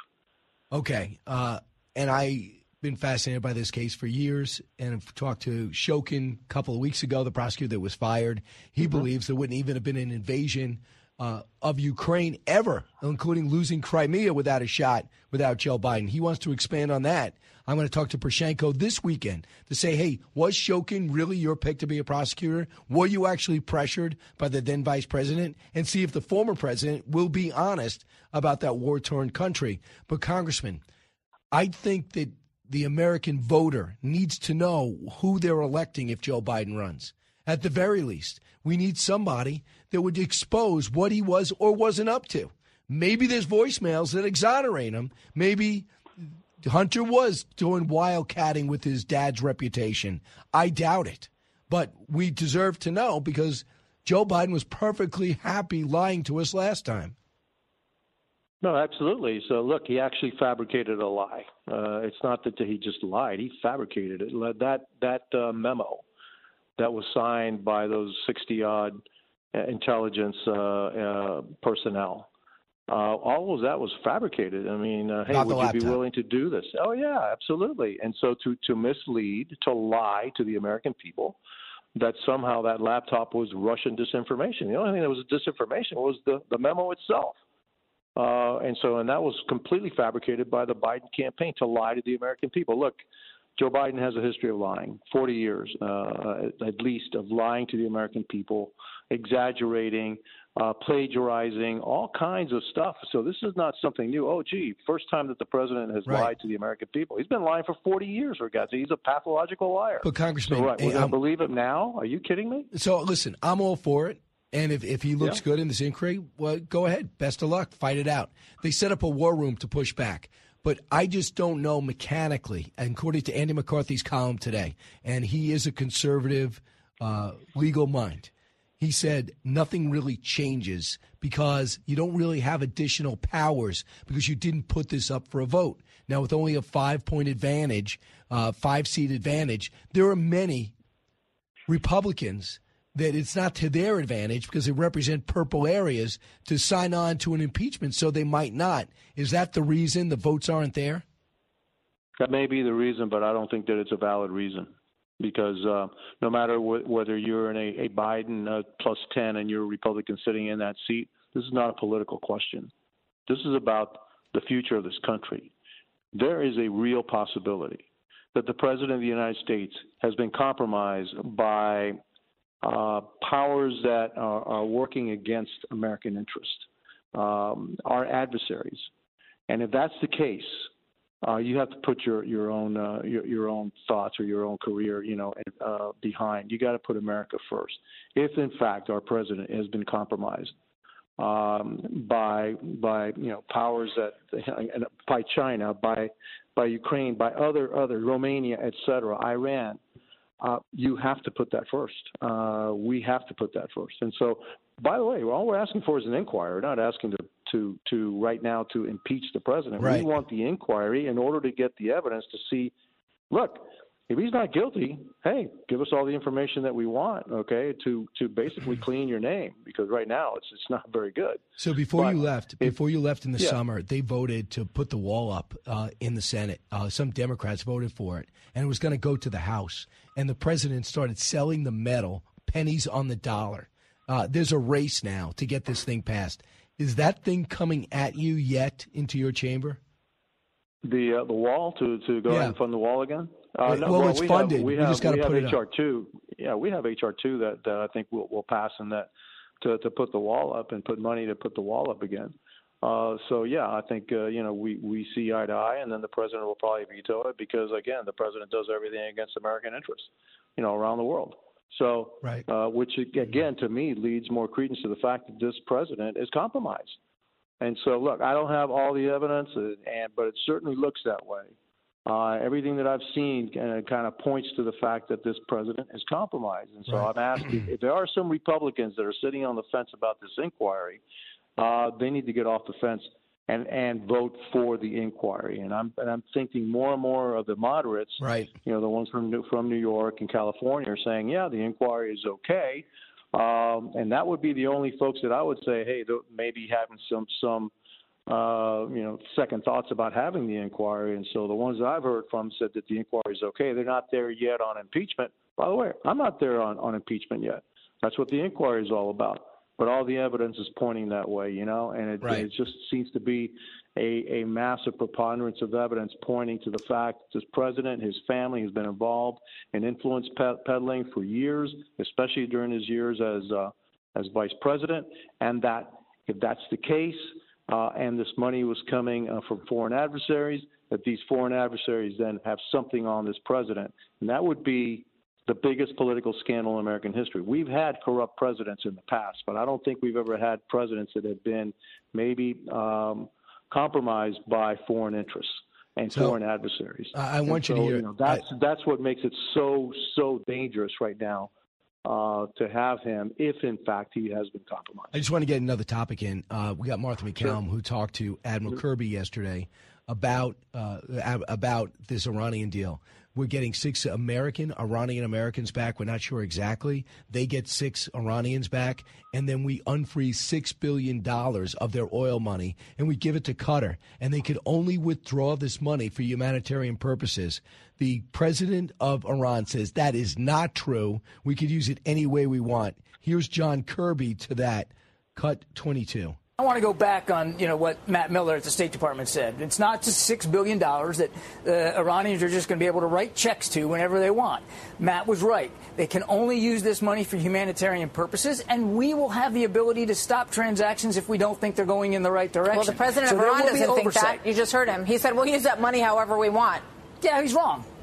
Okay. Uh, and I've been fascinated by this case for years, and I've talked to Shokin a couple of weeks ago, the prosecutor that was fired. He mm-hmm. believes there wouldn't even have been an invasion uh, of Ukraine ever, including losing Crimea without a shot, without Joe Biden. He wants to expand on that. I'm going to talk to Poroshenko this weekend to say, hey, was Shokin really your pick to be a prosecutor? Were you actually pressured by the then vice president? And see if the former president will be honest about that war-torn country. But, Congressman, I think that the American voter needs to know who they're electing if Joe Biden runs. At the very least, we need somebody that would expose what he was or wasn't up to. Maybe there's voicemails that exonerate him. Maybe Hunter was doing wildcatting with his dad's reputation. I doubt it. But we deserve to know because Joe Biden was perfectly happy lying to us last time. No, absolutely. So, look, he actually fabricated a lie. Uh, it's not that he just lied. He fabricated it. That, that uh, memo that was signed by those sixty-odd intelligence uh, uh, personnel, Uh, all of that was fabricated. I mean, uh, hey, Not would you laptop. be willing to do this? Oh, yeah, absolutely. And so to, to mislead, to lie to the American people that somehow that laptop was Russian disinformation. The only thing that was disinformation was the, the memo itself. Uh, and so, and that was completely fabricated by the Biden campaign to lie to the American people. Look, Joe Biden has a history of lying, forty years uh, at least of lying to the American people, exaggerating, uh, plagiarizing, all kinds of stuff. So this is not something new. Oh, gee, first time that the president has Right. lied to the American people. He's been lying for forty years, for God's sake. He's a pathological liar. But, Congressman, so, right, we're hey, going to I'm- believe him now? Are you kidding me? So, listen, I'm all for it. And if, if he looks Yeah. good in this inquiry, well, go ahead. Best of luck. Fight it out. They set up a war room to push back. But I just don't know mechanically, and according to Andy McCarthy's column today, and he is a conservative uh, legal mind, he said nothing really changes because you don't really have additional powers because you didn't put this up for a vote. Now, with only a five-point advantage, uh, five-seat advantage, there are many Republicans that it's not to their advantage because they represent purple areas to sign on to an impeachment, so they might not. Is that the reason the votes aren't there? That may be the reason, but I don't think that it's a valid reason because uh, no matter wh- whether you're in a, a Biden uh, plus ten and you're a Republican sitting in that seat, this is not a political question. This is about the future of this country. There is a real possibility that the President of the United States has been compromised by Uh, powers that are, are working against American interest, um, our adversaries, and if that's the case, uh, you have to put your your own uh, your, your own thoughts or your own career, you know, uh, behind. You got to put America first. If in fact our president has been compromised um, by by you know powers that by China, by by Ukraine, by other other Romania, et cetera, Iran. Uh, you have to put that first. Uh, we have to put that first. And so, by the way, all we're asking for is an inquiry. We're not asking to, to, to right now to impeach the president. Right. We want the inquiry in order to get the evidence to see, look, if he's not guilty, hey, give us all the information that we want, okay, to, to basically clean your name, because right now it's it's not very good. So before but you left, if, before you left in the yeah. summer, they voted to put the wall up uh, in the Senate. Uh, some Democrats voted for it, and it was going to go to the House. And the president started selling the metal, pennies on the dollar. Uh, there's a race now to get this thing passed. Is that thing coming at you yet into your chamber? The uh, the wall to, to go yeah. ahead and fund the wall again? Uh, no, well, well, it's we funded. Have, we, we have, just got to put have it H R up. two. Yeah, we have H R two that, that I think will will pass and that to, to put the wall up and put money to put the wall up again. Uh, so, yeah, I think, uh, you know, we, we see eye to eye, and then the president will probably veto it because, again, the president does everything against American interests, you know, around the world. So, right. uh, which, again, to me, leads more credence to the fact that this president is compromised. And so, look, I don't have all the evidence, and but it certainly looks that way. Uh, everything that I've seen uh, kind of points to the fact that this president is compromised. And so right. I'm asking, if there are some Republicans that are sitting on the fence about this inquiry, uh, they need to get off the fence and, and vote for the inquiry. And I'm and I'm thinking more and more of the moderates, right. you know, the ones from New, from New York and California, are saying, yeah, the inquiry is okay. Um, and that would be the only folks that I would say, hey, maybe having some some. Uh, you know, second thoughts about having the inquiry. And so the ones that I've heard from said that the inquiry is okay. They're not there yet on impeachment. By the way, I'm not there on, on impeachment yet. That's what the inquiry is all about. But all the evidence is pointing that way, you know, and it, right. it just seems to be a, a massive preponderance of evidence pointing to the fact that this president, his family, has been involved in influence peddling for years, especially during his years as uh, as vice president, and that if that's the case, Uh, and this money was coming uh, from foreign adversaries, that these foreign adversaries then have something on this president. And that would be the biggest political scandal in American history. We've had corrupt presidents in the past, but I don't think we've ever had presidents that have been maybe um, compromised by foreign interests and so, foreign adversaries. I, I want so, you to hear you know, that's, I, that's what makes it so, so dangerous right now. Uh, to have him, if in fact he has been compromised. I just want to get another topic in. Uh, we got Martha McCallum, sure. who talked to Admiral Kirby yesterday about uh, about this Iranian deal. We're getting six American, Iranian Americans back. We're not sure exactly. They get six Iranians back, and then we unfreeze six billion dollars of their oil money, and we give it to Qatar. And they could only withdraw this money for humanitarian purposes. The president of Iran says that is not true. We could use it any way we want. Here's John Kirby to that. Cut twenty-two. I want to go back on, you know, what Matt Miller at the State Department said. It's not just six billion dollars that the uh, Iranians are just going to be able to write checks to whenever they want. Matt was right. They can only use this money for humanitarian purposes, and we will have the ability to stop transactions if we don't think they're going in the right direction. Well, the president so of Iran doesn't think oversight. that. You just heard him. He said, we'll use that money however we want. Yeah, he's wrong.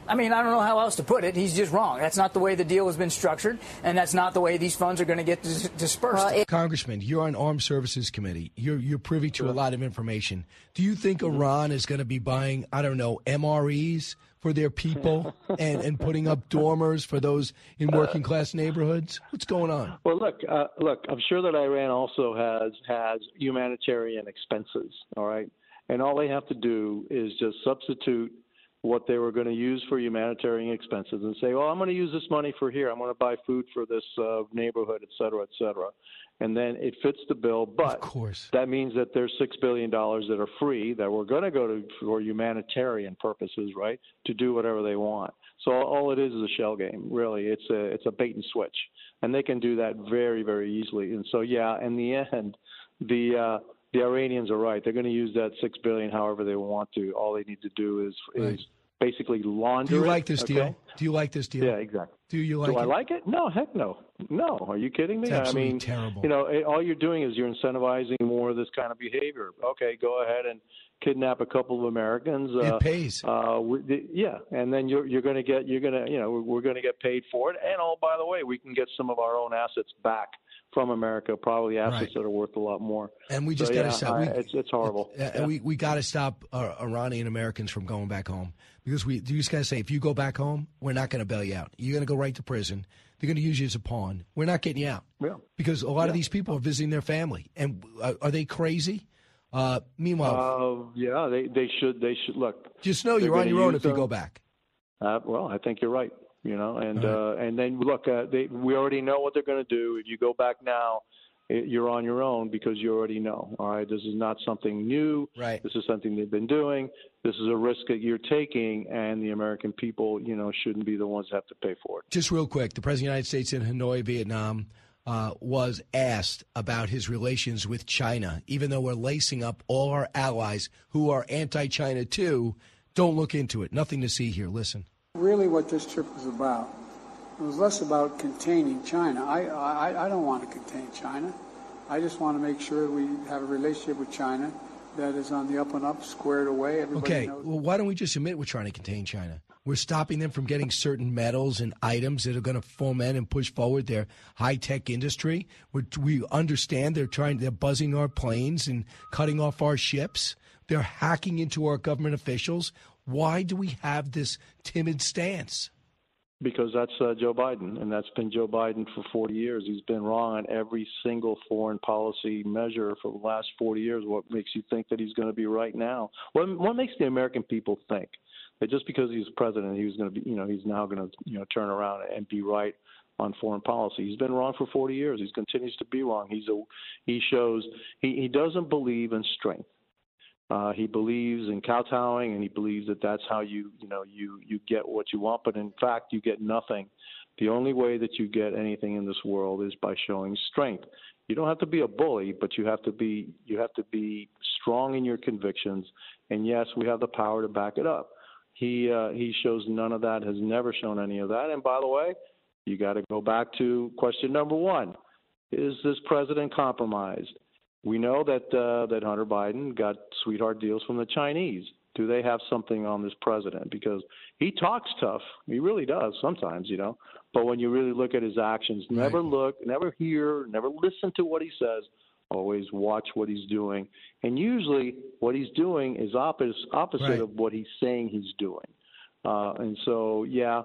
I mean, I don't know how else to put it. He's just wrong. That's not the way the deal has been structured, and that's not the way these funds are going to get dis- dispersed. Well, it- Congressman, you're on Armed Services Committee. You're you're privy to a lot of information. Do you think Iran is going to be buying, I don't know, M R Es for their people and, and putting up dormers for those in working class neighborhoods? What's going on? Well, look, uh, look. I'm sure that Iran also has has humanitarian expenses. All right, and all they have to do is just substitute what they were going to use for humanitarian expenses and say, well, I'm going to use this money for here. I'm going to buy food for this uh, neighborhood, et cetera, et cetera. And then it fits the bill. But of course, that means that there's six billion dollars that are free that we're going to go to for humanitarian purposes, right, to do whatever they want. So all it is is a shell game, really. It's a, it's a bait and switch. And they can do that very, very easily. And so, yeah, in the end, the uh, the Iranians are right. They're going to use that six billion dollars however they want to. All they need to do is right. is basically launder it. Do you it, like this okay? deal? Do you like this deal? Yeah, exactly. Do you like Do it? I like it? No, heck no. No. Are you kidding me? It's absolutely I mean, terrible. You know, it, all you're doing is you're incentivizing more of this kind of behavior. Okay, go ahead and kidnap a couple of Americans. Uh, it pays. Uh, we, the, yeah, and then you're you're going to get you're going to you know we're, we're going to get paid for it. And oh, by the way, we can get some of our own assets back from America, probably assets right. that are worth a lot more. And we just so, got to yeah, stop. We, it's it's horrible. Uh, yeah. We we got to stop uh, Iranian Americans from going back home because we you just got to say if you go back home, we're not going to bail you out. You're going to go right to prison. They're going to use you as a pawn. We're not getting you out. Yeah. Because a lot yeah. of these people are visiting their family, and uh, are they crazy? Uh, meanwhile, uh, yeah, they they should they should look. Just know you're on your own if them. you go back. Uh, well, I think you're right. You know, and right. uh, and then look, uh, they, we already know what they're going to do. If you go back now, it, you're on your own because you already know. All right, this is not something new. Right. This is something they've been doing. This is a risk that you're taking, and the American people, you know, shouldn't be the ones that have to pay for it. Just real quick, the President of the United States in Hanoi, Vietnam, uh, was asked about his relations with China, even though we're lacing up all our allies who are anti-China too. Don't look into it. Nothing to see here. Listen. Really what this trip was about, it was less about containing China. I, I, I don't want to contain China. I just want to make sure we have a relationship with China that is on the up and up, squared away. Everybody okay, knows. Well, why don't we just admit we're trying to contain China? We're stopping them from getting certain metals and items that are going to foment and push forward their high-tech industry. We're, we understand they're trying, they're buzzing our planes and cutting off our ships. They're hacking into our government officials. Why do we have this timid stance? Because that's uh, Joe Biden, and that's been Joe Biden for forty years. He's been wrong on every single foreign policy measure for the last forty years. What makes you think that he's going to be right now? What, what makes the American people think that just because he's president, he was going to be, you know, he's now going to, you know, turn around and be right on foreign policy? He's been wrong for forty years. He continues to be wrong. He's a, he shows he, he doesn't believe in strength. Uh, he believes in kowtowing, and he believes that that's how you, you know, you, you get what you want. But in fact, you get nothing. The only way that you get anything in this world is by showing strength. You don't have to be a bully, but you have to be you have to be strong in your convictions. And yes, we have the power to back it up. He uh, he shows none of that. Has never shown any of that. And by the way, you got to go back to question number one: is this president compromised? We know that uh, that Hunter Biden got sweetheart deals from the Chinese. Do they have something on this president? Because he talks tough. He really does sometimes, you know. But when you really look at his actions, never right. look, never hear, never listen to what he says. Always watch what he's doing. And usually what he's doing is opposite, opposite right. of what he's saying he's doing. Uh, and so, yeah,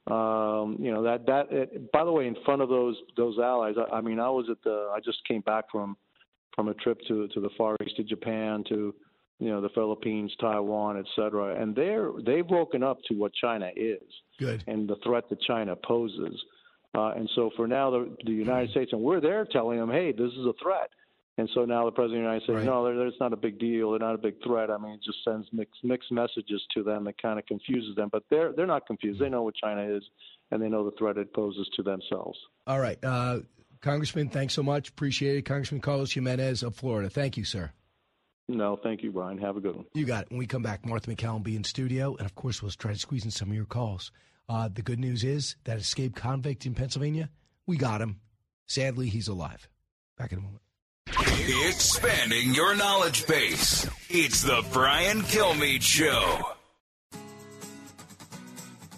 um, you know, that, that it, by the way, in front of those those allies, I, I mean, I was at the, I just came back from, from a trip to, to the Far East, to Japan, to, you know, the Philippines, Taiwan, et cetera. And they're, they've woken up to what China is. Good. And the threat that China poses. Uh, and so for now, the, the United States, and we're there telling them, hey, this is a threat. And so now the President of the United States, right. no, it's not a big deal. They're not a big threat. I mean, it just sends mixed, mixed messages to them that kind of confuses them. But they're they're not confused. They know what China is, and they know the threat it poses to themselves. All right. Uh, Congressman, thanks so much. Appreciate it. Congressman Carlos Jimenez of Florida. Thank you, sir. No, thank you, Brian. Have a good one. You got it. When we come back, Martha McCallum will be in studio, and, of course, we'll try to squeeze in some of your calls. Uh, the good news is that escaped convict in Pennsylvania, we got him. Sadly, he's alive. Back in a moment. Expanding your knowledge base. It's the Brian Kilmeade Show.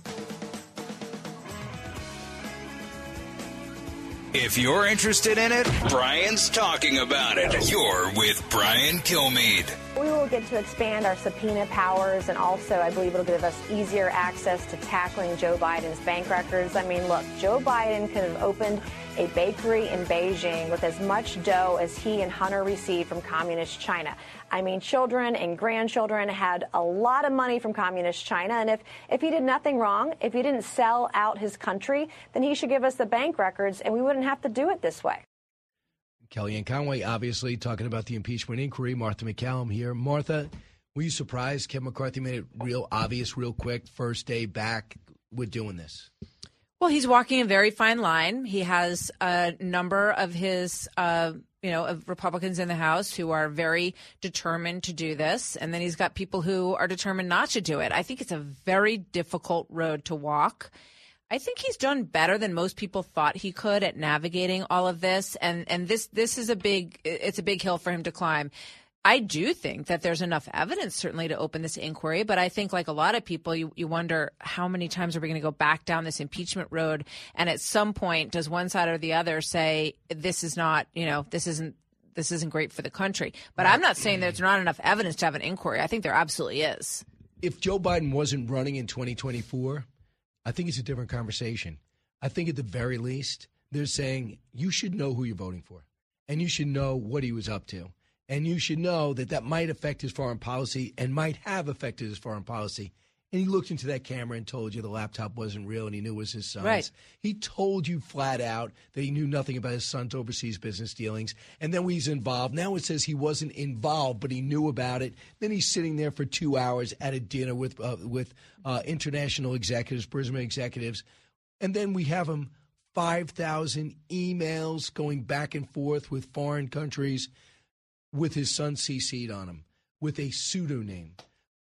If you're interested in it, Brian's talking about it. You're with Brian Kilmeade. We will get to expand our subpoena powers, and also I believe it'll give us easier access to tackling Joe Biden's bank records. I mean, look, Joe Biden could have opened a bakery in Beijing with as much dough as he and Hunter received from communist China. I mean, children and grandchildren had a lot of money from communist China, and if, if he did nothing wrong, if he didn't sell out his country, then he should give us the bank records, and we wouldn't have to do it this way. Kellyanne Conway, obviously, talking about the impeachment inquiry. Martha MacCallum here. Martha, were you surprised Kevin McCarthy made it real obvious, real quick, first day back with doing this? Well, he's walking a very fine line. He has a number of his, uh, you know, of Republicans in the House who are very determined to do this. And then he's got people who are determined not to do it. I think it's a very difficult road to walk. I think he's done better than most people thought he could at navigating all of this. And, and this, this is a big, it's a big hill for him to climb. I do think that there's enough evidence, certainly, to open this inquiry. But I think, like a lot of people, you, you wonder how many times are we going to go back down this impeachment road? And at some point, does one side or the other say, this is not, you know, this isn't, this isn't great for the country? But I'm not saying there's not enough evidence to have an inquiry. I think there absolutely is. If Joe Biden wasn't running in twenty twenty-four, I think it's a different conversation. I think at the very least, they're saying you should know who you're voting for, and you should know what he was up to. And you should know that that might affect his foreign policy and might have affected his foreign policy. And he looked into that camera and told you the laptop wasn't real and he knew it was his son's. Right. He told you flat out that he knew nothing about his son's overseas business dealings. And then when he's involved, now it says he wasn't involved, but he knew about it. Then he's sitting there for two hours at a dinner with uh, with uh, international executives, Prisma executives. And then we have him five thousand emails going back and forth with foreign countries, with his son C C'd on him, with a pseudonym.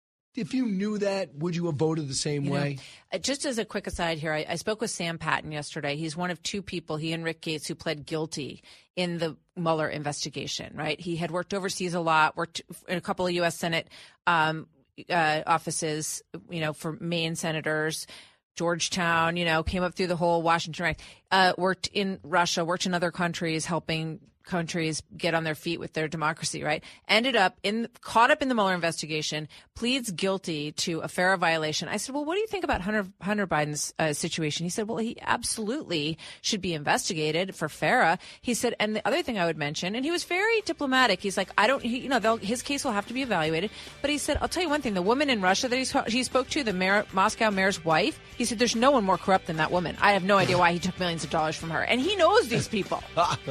If you knew that, would you have voted the same You way? know, just as a quick aside here, I, I spoke with Sam Patton yesterday. He's one of two people, he and Rick Gates, who pled guilty in the Mueller investigation, right? He had worked overseas a lot, worked in a couple of U S Senate um, uh, offices, you know, for Maine senators, Georgetown, you know, came up through the whole Washington Act, uh, worked in Russia, worked in other countries, helping countries get on their feet with their democracy, right? Ended up in, caught up in the Mueller investigation, pleads guilty to a FARA violation. I said, well, what do you think about Hunter, Hunter Biden's uh, situation? He said, well, he absolutely should be investigated for FARA. He said, and the other thing I would mention, and he was very diplomatic. He's like, I don't, he, you know, they'll, his case will have to be evaluated. But he said, I'll tell you one thing, the woman in Russia that he's, he spoke to, the mayor, Moscow mayor's wife, he said, there's no one more corrupt than that woman. I have no idea why he took millions of dollars from her. And he knows these people.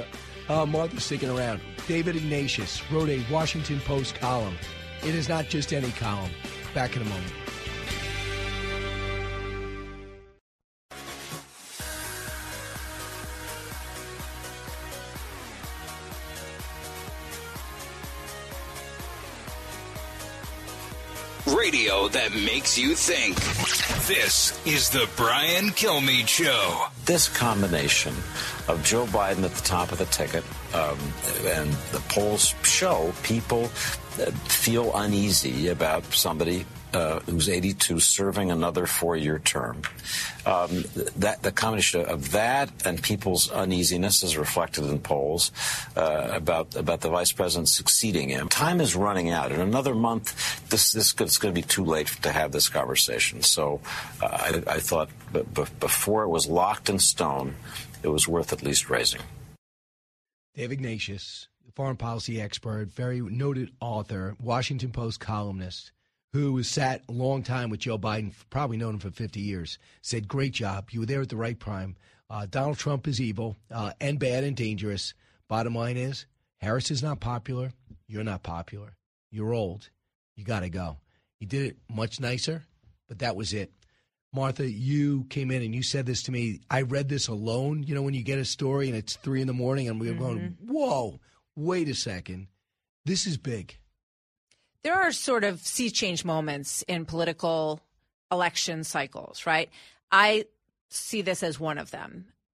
Uh, Martha's sticking around. David Ignatius wrote a Washington Post column. It is not just any column. Back in a moment. Radio that makes you think. This is the Brian Kilmeade Show. This combination of Joe Biden at the top of the ticket, um, and the polls show people feel uneasy about somebody uh, who's eighty-two serving another four-year term. Um, that the combination of that and people's uneasiness is reflected in polls uh, about about the vice president succeeding him. Time is running out. In another month, this this it's going to be too late to have this conversation. So uh, I, I thought b- b- before it was locked in stone, it was worth at least raising. Dave Ignatius, foreign policy expert, very noted author, Washington Post columnist, who has sat a long time with Joe Biden, probably known him for fifty years, said, great job. You were there at the right time. Uh, Donald Trump is evil uh, and bad and dangerous. Bottom line is, Harris is not popular. You're not popular. You're old. You got to go. He did it much nicer, but that was it. Martha, you came in and you said this to me. I read this alone. You know, when you get a story and it's three in the morning and we're mm-hmm. going, whoa, wait a second. This is big. There are sort of sea change moments in political election cycles, right? I see this as one of them.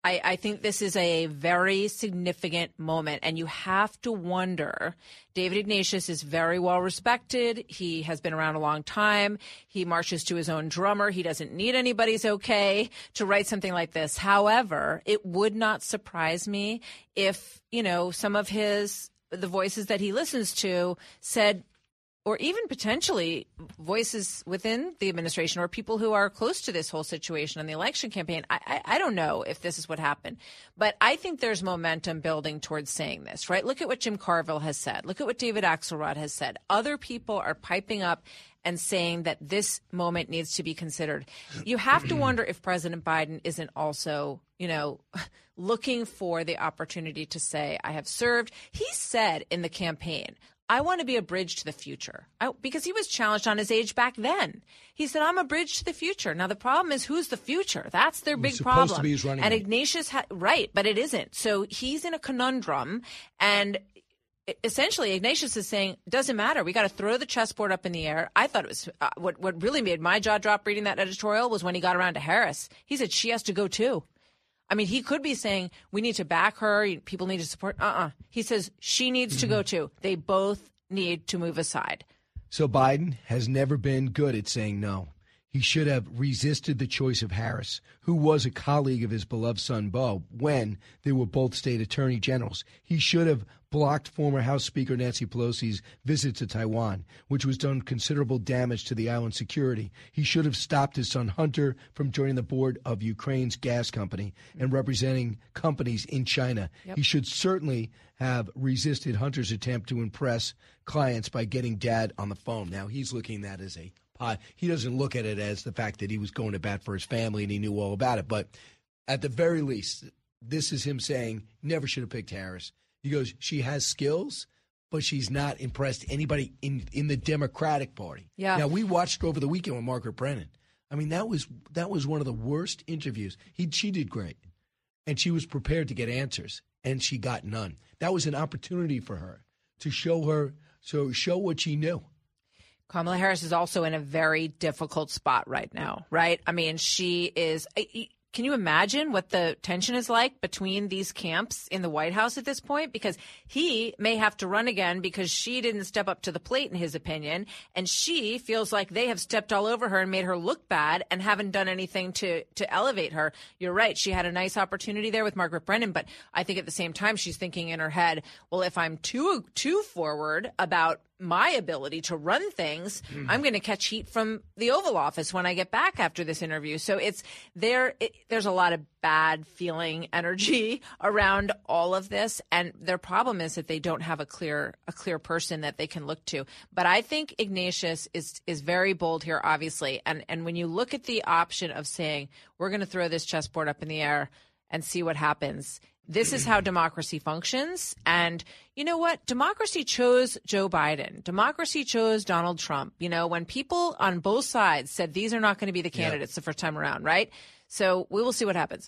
I, I think this is a very significant moment, and you have to wonder. David Ignatius is very well respected. He has been around a long time. He marches to his own drummer. He doesn't need anybody's okay to write something like this. However, it would not surprise me if, you know, some of his, the voices that he listens to said, or even potentially voices within the administration or people who are close to this whole situation on the election campaign. I, I, I don't know if this is what happened, but I think there's momentum building towards saying this, right? Look at what Jim Carville has said. Look at what David Axelrod has said. Other people are piping up and saying that this moment needs to be considered. You have to wonder if President Biden isn't also, you know, looking for the opportunity to say, I have served. He said in the campaign, I want to be a bridge to the future, I, because he was challenged on his age back then. He said, I'm a bridge to the future. Now, the problem is, who's the future? That's their big problem. To be his running and mate. Ignatius, ha- right, but it isn't. So he's in a conundrum. And essentially, Ignatius is saying, it doesn't matter. We got to throw the chessboard up in the air. I thought it was uh, what, what really made my jaw drop reading that editorial was when he got around to Harris. He said, she has to go too. I mean, he could be saying, we need to back her. People need to support. Uh-uh. He says, she needs mm-hmm. to go too. They both need to move aside. So Biden has never been good at saying no. He should have resisted the choice of Harris, who was a colleague of his beloved son, Beau, when they were both state attorney generals. He should have blocked former House Speaker Nancy Pelosi's visit to Taiwan, which was done considerable damage to the island's security. He should have stopped his son Hunter from joining the board of Ukraine's gas company and representing companies in China. Yep. He should certainly have resisted Hunter's attempt to impress clients by getting dad on the phone. Now, he's looking at that as a Uh, he doesn't look at it as the fact that he was going to bat for his family and he knew all about it. But at the very least, this is him saying, never should have picked Harris. He goes, she has skills, but she's not impressed anybody in, in the Democratic Party. Yeah. Now, we watched over the weekend with Margaret Brennan. I mean, that was that was one of the worst interviews. He, she did great, and she was prepared to get answers, and she got none. That was an opportunity for her to show her, so show what she knew. Kamala Harris is also in a very difficult spot right now, right? I mean, she is – can you imagine what the tension is like between these camps in the White House at this point? Because he may have to run again because she didn't step up to the plate, in his opinion, and she feels like they have stepped all over her and made her look bad and haven't done anything to, to elevate her. You're right. She had a nice opportunity there with Margaret Brennan, but I think at the same time she's thinking in her head, well, if I'm too too forward about – my ability to run things, mm. I'm going to catch heat from the Oval Office when I get back after this interview. So it's there. It, there's a lot of bad feeling energy around all of this. And their problem is that they don't have a clear, a clear person that they can look to. But I think Ignatius is, is very bold here, obviously. And, and when you look at the option of saying, we're going to throw this chessboard up in the air and see what happens, this is how democracy functions. And you know what? Democracy chose Joe Biden. Democracy chose Donald Trump. You know, when people on both sides said these are not going to be the candidates yeah. the first time around, right? So we will see what happens.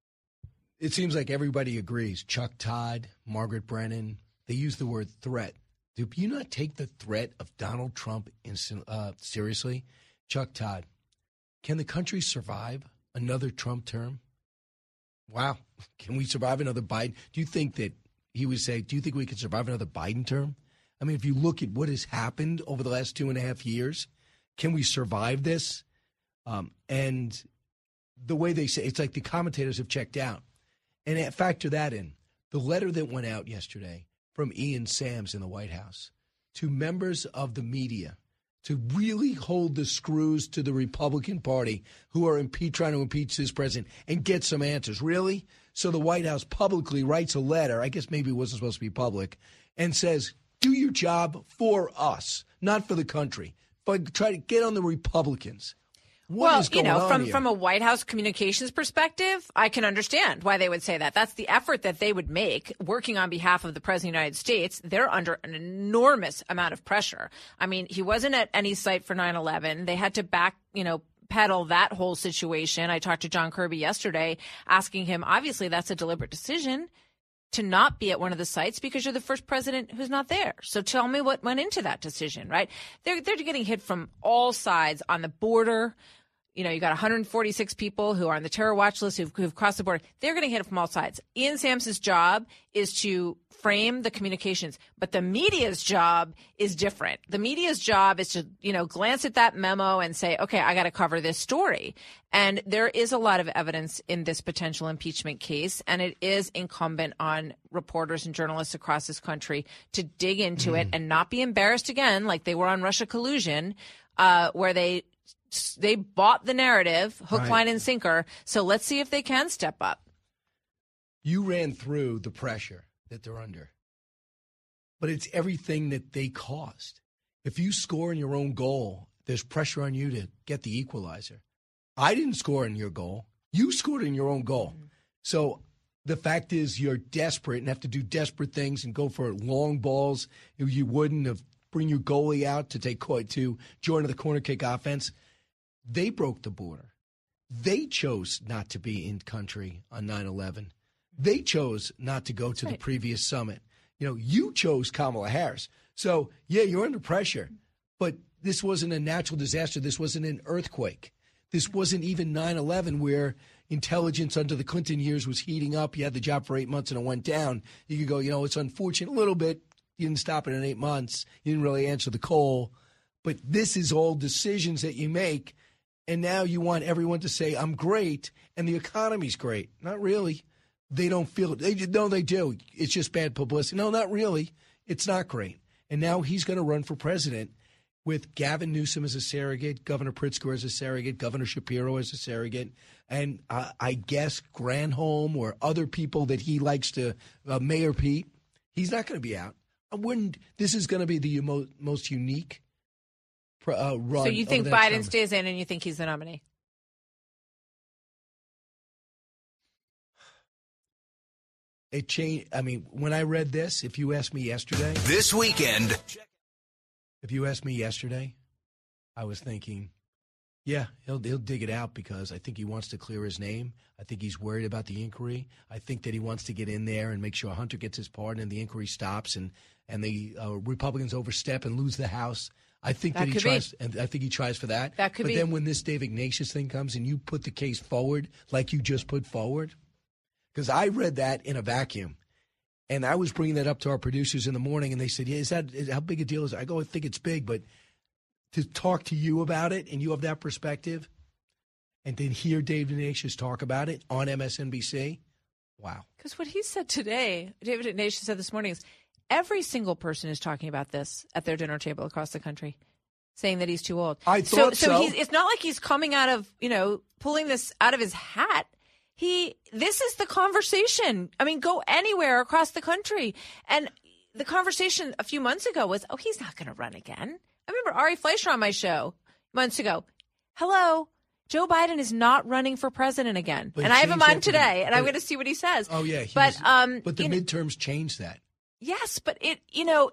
It seems like everybody agrees. Chuck Todd, Margaret Brennan, they use the word threat. Do you not take the threat of Donald Trump instant, uh, seriously? Chuck Todd, can the country survive another Trump term? Wow. Can we survive another Biden? Do you think that he would say, do you think we could survive another Biden term? I mean, if you look at what has happened over the last two and a half years, can we survive this? Um, and the way they say, it's like the commentators have checked out. And factor that in. The letter that went out yesterday from Ian Sams in the White House to members of the media to really hold the screws to the Republican Party who are impe- trying to impeach this president and get some answers. Really? So the White House publicly writes a letter, I guess maybe it wasn't supposed to be public, and says, do your job for us, not for the country, but try to get on the Republicans. What well, is going you know, on from, here? from a White House communications perspective, I can understand why they would say that. That's the effort that they would make working on behalf of the President of the United States. They're under an enormous amount of pressure. I mean, he wasn't at any site for nine eleven. They had to back, you know, pedal that whole situation. I talked to John Kirby yesterday asking him, obviously, that's a deliberate decision to not be at one of the sites because you're the first president who's not there. So tell me what went into that decision, right? They're, they're getting hit from all sides on the border. You know, you got one hundred forty-six people who are on the terror watch list who've, who've crossed the border. They're going to hit it from all sides. Ian Samson's job is to frame the communications, but the media's job is different. The media's job is to, you know, glance at that memo and say, okay, I got to cover this story. And there is a lot of evidence in this potential impeachment case, and it is incumbent on reporters and journalists across this country to dig into mm. it and not be embarrassed again like they were on Russia collusion, uh, where they They bought the narrative, hook, right. line, and sinker. So let's see if they can step up. You ran through the pressure that they're under. But it's everything that they caused. If you score in your own goal, there's pressure on you to get the equalizer. I didn't score in your goal. You scored in your own goal. Mm-hmm. So the fact is you're desperate and have to do desperate things and go for long balls you wouldn't have. Bring your goalie out to take to join the corner kick offense. They broke the border. They chose not to be in country on nine eleven. They chose not to go to right. the previous summit. You know, you chose Kamala Harris. So, yeah, you're under pressure. But this wasn't a natural disaster. This wasn't an earthquake. This wasn't even nine eleven where intelligence under the Clinton years was heating up. You had the job for eight months and it went down. You could go, you know, it's unfortunate a little bit. You didn't stop it in eight months. You didn't really answer the call. But this is all decisions that you make. And now you want everyone to say, I'm great, and the economy's great. Not really. They don't feel it. They, no, they do. It's just bad publicity. No, not really. It's not great. And now he's going to run for president with Gavin Newsom as a surrogate, Governor Pritzker as a surrogate, Governor Shapiro as a surrogate, and uh, I guess Granholm or other people that he likes to, uh, Mayor Pete. He's not going to be out. I wouldn't. This is going to be the mo- most unique Uh, run. So you think Biden summer. stays in and you think he's the nominee? It changed. I mean, when I read this, if you asked me yesterday. This weekend. If you asked me yesterday, I was thinking, yeah, he'll he'll dig it out because I think he wants to clear his name. I think he's worried about the inquiry. I think that he wants to get in there and make sure Hunter gets his pardon and the inquiry stops and, and the uh, Republicans overstep and lose the House. I think that, that he tries, be. and I think he tries for that. That could but be. then when this Dave Ignatius thing comes and you put the case forward like you just put forward, because I read that in a vacuum, and I was bringing that up to our producers in the morning, and they said, "Yeah, is that is, how big a deal is it?" I go, "I think it's big," but to talk to you about it and you have that perspective, and then hear Dave Ignatius talk about it on M S N B C, wow. Because what he said today, David Ignatius said this morning is. Every single person is talking about this at their dinner table across the country, saying that he's too old. I thought so. So, so. He's, it's not like he's coming out of, you know, pulling this out of his hat. He, this is the conversation. I mean, go anywhere across the country. And the conversation a few months ago was, oh, he's not going to run again. I remember Ari Fleischer on my show months ago. Hello. Joe Biden is not running for president again. But and I have him on today, and I'm going to see what he says. Oh, yeah. But, was, um, but the you midterms know, changed that. Yes, but it, you know,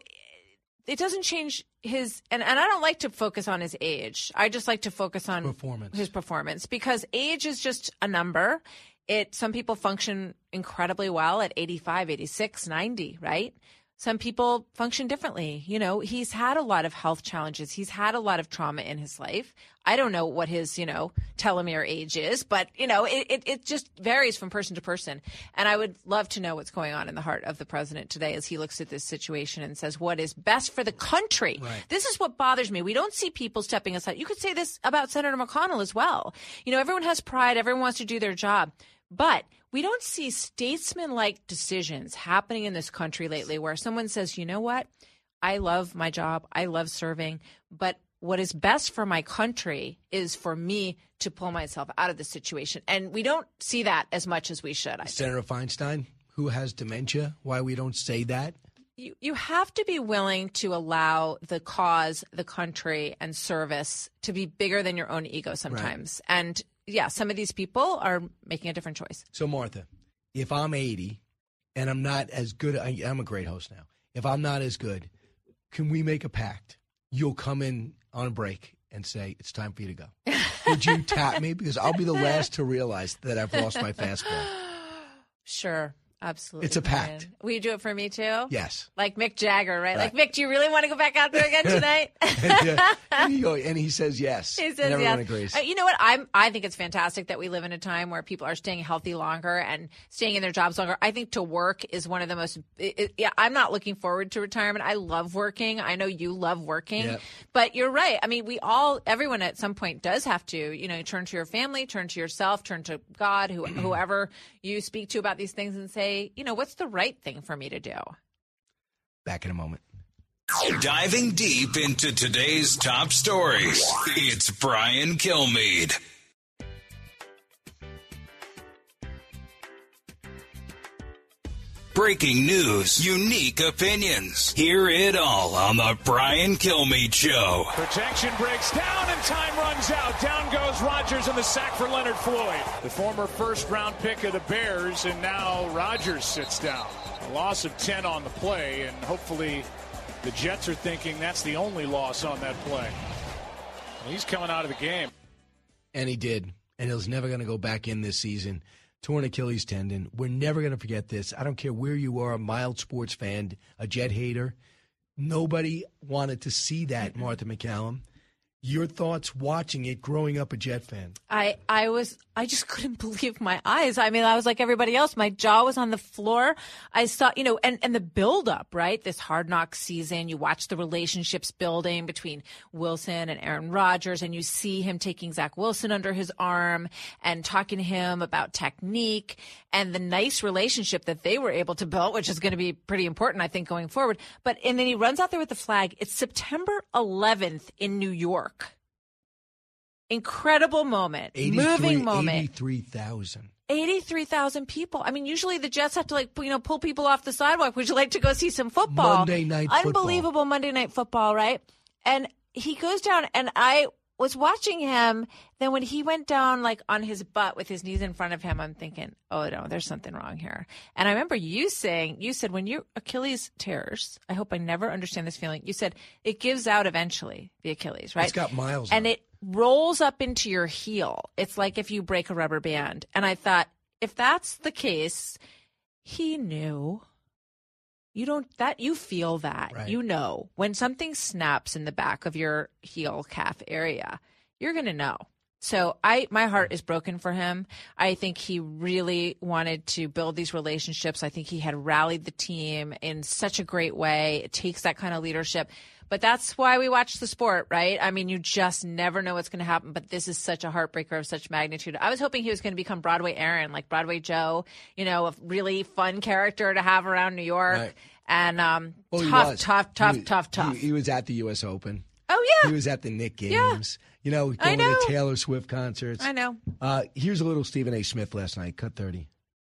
it doesn't change his, and, and I don't like to focus on his age. I just like to focus on performance. his performance because age is just a number. It, some people function incredibly well at eighty-five, eighty-six, ninety, right? Some people function differently. You know, he's had a lot of health challenges. He's had a lot of trauma in his life. I don't know what his, you know, telomere age is, but, you know, it, it, it just varies from person to person. And I would love to know what's going on in the heart of the president today as he looks at this situation and says what is best for the country. Right. This is what bothers me. We don't see people stepping aside. You could say this about Senator McConnell as well. You know, everyone has pride. Everyone wants to do their job. But we don't see statesman-like decisions happening in this country lately where someone says, you know what, I love my job, I love serving, but what is best for my country is for me to pull myself out of the situation. And we don't see that as much as we should. I Senator think. Feinstein, who has dementia, why we don't say that? You, you have to be willing to allow the cause, the country, and service to be bigger than your own ego sometimes. Right. And yeah, some of these people are making a different choice. So, Martha, if I'm eighty and I'm not as good, I, I'm a great host now. If I'm not as good, can we make a pact? You'll come in on a break and say, it's time for you to go. Would you tap me? Because I'll be the last to realize that I've lost my fastball. Sure. Absolutely. It's a pact. Brian. Will you do it for me too? Yes. Like Mick Jagger, right? Right. Like, Mick, do you really want to go back out there again tonight? and, uh, and, he go, and he says yes. He says and everyone yes. agrees. Uh, you know what? I'm. I think it's fantastic that we live in a time where people are staying healthy longer and staying in their jobs longer. I think to work is one of the most. It, it, yeah, I'm not looking forward to retirement. I love working. I know you love working, Yep. but you're right. I mean, we all, everyone at some point does have to, you know, turn to your family, turn to yourself, turn to God, who, whoever you speak to about these things, and say, you know, what's the right thing for me to do? Back in a moment. Diving deep into today's top stories, it's Brian Kilmeade. Breaking news, unique opinions. Hear it all on the Brian Kilmeade Show. Protection breaks down and time runs out. Down goes Rodgers in the sack for Leonard Floyd. The former first-round pick of the Bears, and now Rodgers sits down. A loss of ten on the play, and hopefully the Jets are thinking that's the only loss on that play. Well, he's coming out of the game. And he did. And he's never going to go back in this season. Torn Achilles tendon. We're never going to forget this. I don't care where you are, a mild sports fan, a Jet hater. Nobody wanted to see that, Martha McCallum. Your thoughts watching it, growing up a Jet fan? I, I was I just couldn't believe my eyes. I mean, I was like everybody else. My jaw was on the floor. I saw, you know, and, and the buildup, right? This Hard Knocks season. You watch the relationships building between Wilson and Aaron Rodgers, and you see him taking Zach Wilson under his arm and talking to him about technique and the nice relationship that they were able to build, which is going to be pretty important, I think, going forward. But and then he runs out there with the flag. It's September eleventh in New York. Incredible moment, moving moment. eighty-three thousand. eighty-three thousand people. I mean, usually the Jets have to, like, you know, pull people off the sidewalk. Would you like to go see some football? Monday night football. Unbelievable Monday night football, right? And he goes down, and I was watching him. Then when he went down, like, on his butt with his knees in front of him, I'm thinking, oh, no, there's something wrong here. And I remember you saying, you said when your Achilles tears, I hope I never understand this feeling. You said it gives out eventually, the Achilles, right? It's got miles And on it rolls up into your heel. It's like if you break a rubber band. And I thought, if that's the case, he knew. You don't, that, you feel that. Right. You know. When something snaps in the back of your heel calf area, you're going to know. So I, my heart is broken for him. I think he really wanted to build these relationships. I think he had rallied the team in such a great way. It takes that kind of leadership. But that's why we watch the sport, right? I mean, you just never know what's going to happen. But this is such a heartbreaker of such magnitude. I was hoping he was going to become Broadway Aaron, like Broadway Joe, you know, a really fun character to have around New York. Right. And um, Well, he tough, was. tough, tough, He was- tough, tough. He, he was at the U S Open. Oh, yeah. He was at the Knick games. Yeah. You know, I going to know. Taylor Swift concerts. I know. Uh, here's a little Stephen A. Smith last night, cut thirty.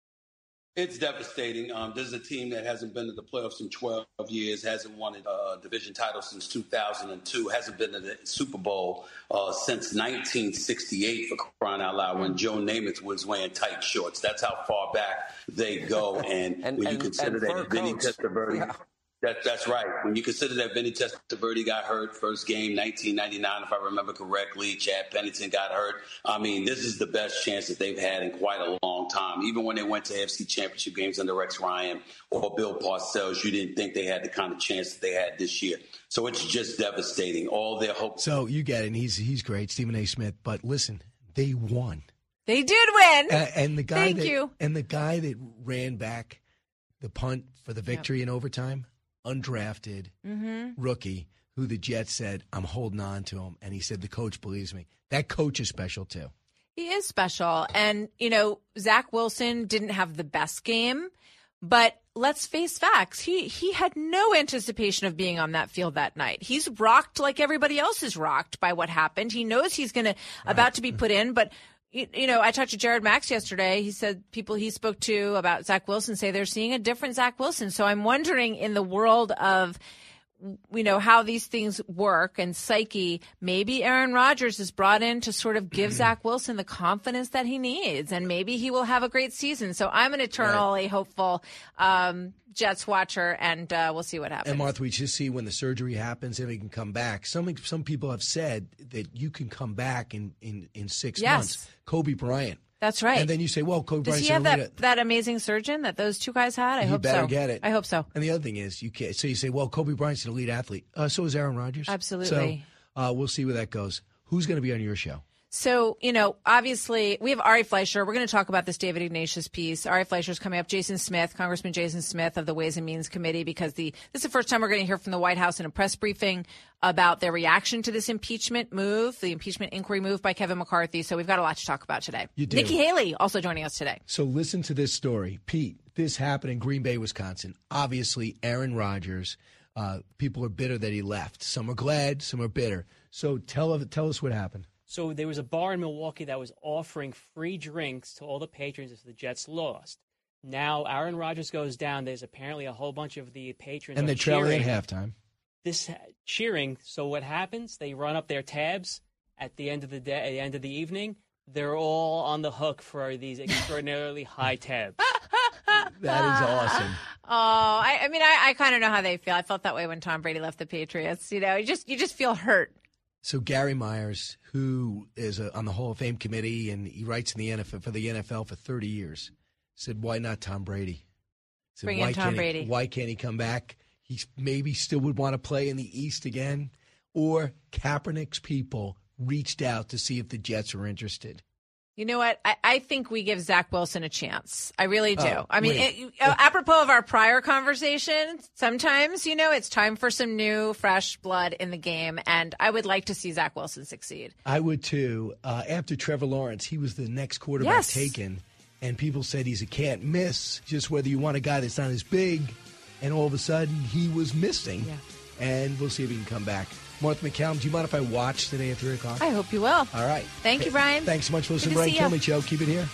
It's devastating. Um, this is a team that hasn't been to the playoffs in twelve years, hasn't won a division title since two thousand two, hasn't been to the Super Bowl uh, since nineteen sixty-eight, for crying out loud, when Joe Namath was wearing tight shorts. That's how far back they go. And, And- when you and- consider and that fur Vinny coats. Testaverde, Yeah. that, that's right. When you consider that Vinny Testaverde got hurt first game, nineteen ninety-nine, if I remember correctly, Chad Pennington got hurt. I mean, this is the best chance that they've had in quite a long time. Even when they went to A F C Championship games under Rex Ryan or Bill Parcells, you didn't think they had the kind of chance that they had this year. So it's just devastating. All their hopes. So you get it. And he's he's great, Stephen A. Smith. But listen, they won. They did win. Uh, and the guy Thank that, you. And the guy that ran back the punt for the victory in overtime, undrafted Mm-hmm. rookie, who the Jets said, I'm holding on to him. And he said, the coach believes me. That coach is special, too. He is special. And, you know, Zach Wilson didn't have the best game, but let's face facts. He he had no anticipation of being on that field that night. He's rocked like everybody else is rocked by what happened. He knows he's going to about to be put in, but you, you know, I talked to Jared Max yesterday. He said people he spoke to about Zach Wilson say they're seeing a different Zach Wilson. So I'm wondering, in the world of, you know, how these things work and psyche, maybe Aaron Rodgers is brought in to sort of give Zach Wilson the confidence that he needs, and maybe he will have a great season. So I'm an eternally hopeful um, Jets watcher, and uh, we'll see what happens. And Martha, we just see when the surgery happens if he can come back. Some some people have said that you can come back in, in, in six yes. months. Kobe Bryant. That's right. And then you say, well, Kobe Does Bryant. Does he have that, that amazing surgeon that those two guys had? I he hope better so. get it. I hope so. And the other thing is, you can't. So you say, well, Kobe Bryant's an elite athlete. Uh, so is Aaron Rodgers. Absolutely. So uh, we'll see where that goes. Who's going to be on your show? So, you know, obviously, we have Ari Fleischer. We're going to talk about this David Ignatius piece. Ari Fleischer's coming up. Jason Smith, Congressman Jason Smith of the Ways and Means Committee, because the this is the first time we're going to hear from the White House in a press briefing about their reaction to this impeachment move, the impeachment inquiry move by Kevin McCarthy. So we've got a lot to talk about today. You do. Nikki Haley also joining us today. So listen to this story. Pete, this happened in Green Bay, Wisconsin. Obviously, Aaron Rodgers, uh, people are bitter that he left. Some are glad, some are bitter. So tell, tell us what happened. So there was a bar in Milwaukee that was offering free drinks to all the patrons if the Jets lost. Now Aaron Rodgers goes down. There's apparently a whole bunch of the patrons and are they're trailing cheering. at halftime. This cheering. So what happens? They run up their tabs at the end of the day, at the end of the evening. They're all on the hook for these extraordinarily high tabs. That is awesome. Oh, I, I mean, I, I kind of know how they feel. I felt that way when Tom Brady left the Patriots. You know, you just you just feel hurt. So Gary Myers, who is a, on the Hall of Fame committee and he writes in the N F L for the N F L for thirty years, said, "Why not Tom Brady?" Said, Bring why in Tom can't Brady. He, why can't he come back? He maybe still would want to play in the East again. Or Kaepernick's people reached out to see if the Jets were interested. You know what? I, I think we give Zach Wilson a chance. I really do. Oh, I mean, it, uh, apropos of our prior conversation, sometimes, you know, it's time for some new, fresh blood in the game, and I would like to see Zach Wilson succeed. I would, too. Uh, after Trevor Lawrence, he was the next quarterback yes. taken, and people said he's a can't miss, just whether you want a guy that's not as big, and all of a sudden he was missing, yeah. and we'll see if he can come back. Martha McCallum, do you mind if I watch today at three o'clock? I hope you will. All right. Thank you, Brian. Thanks so much for listening Good to to Brian see Kilmeade Show. Keep it here.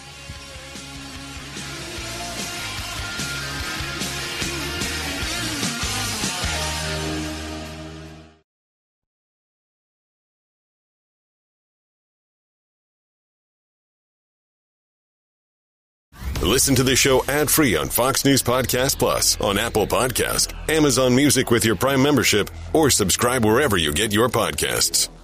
Listen to the show ad-free on Fox News Podcast Plus, on Apple Podcast, Amazon Music with your Prime membership, or subscribe wherever you get your podcasts.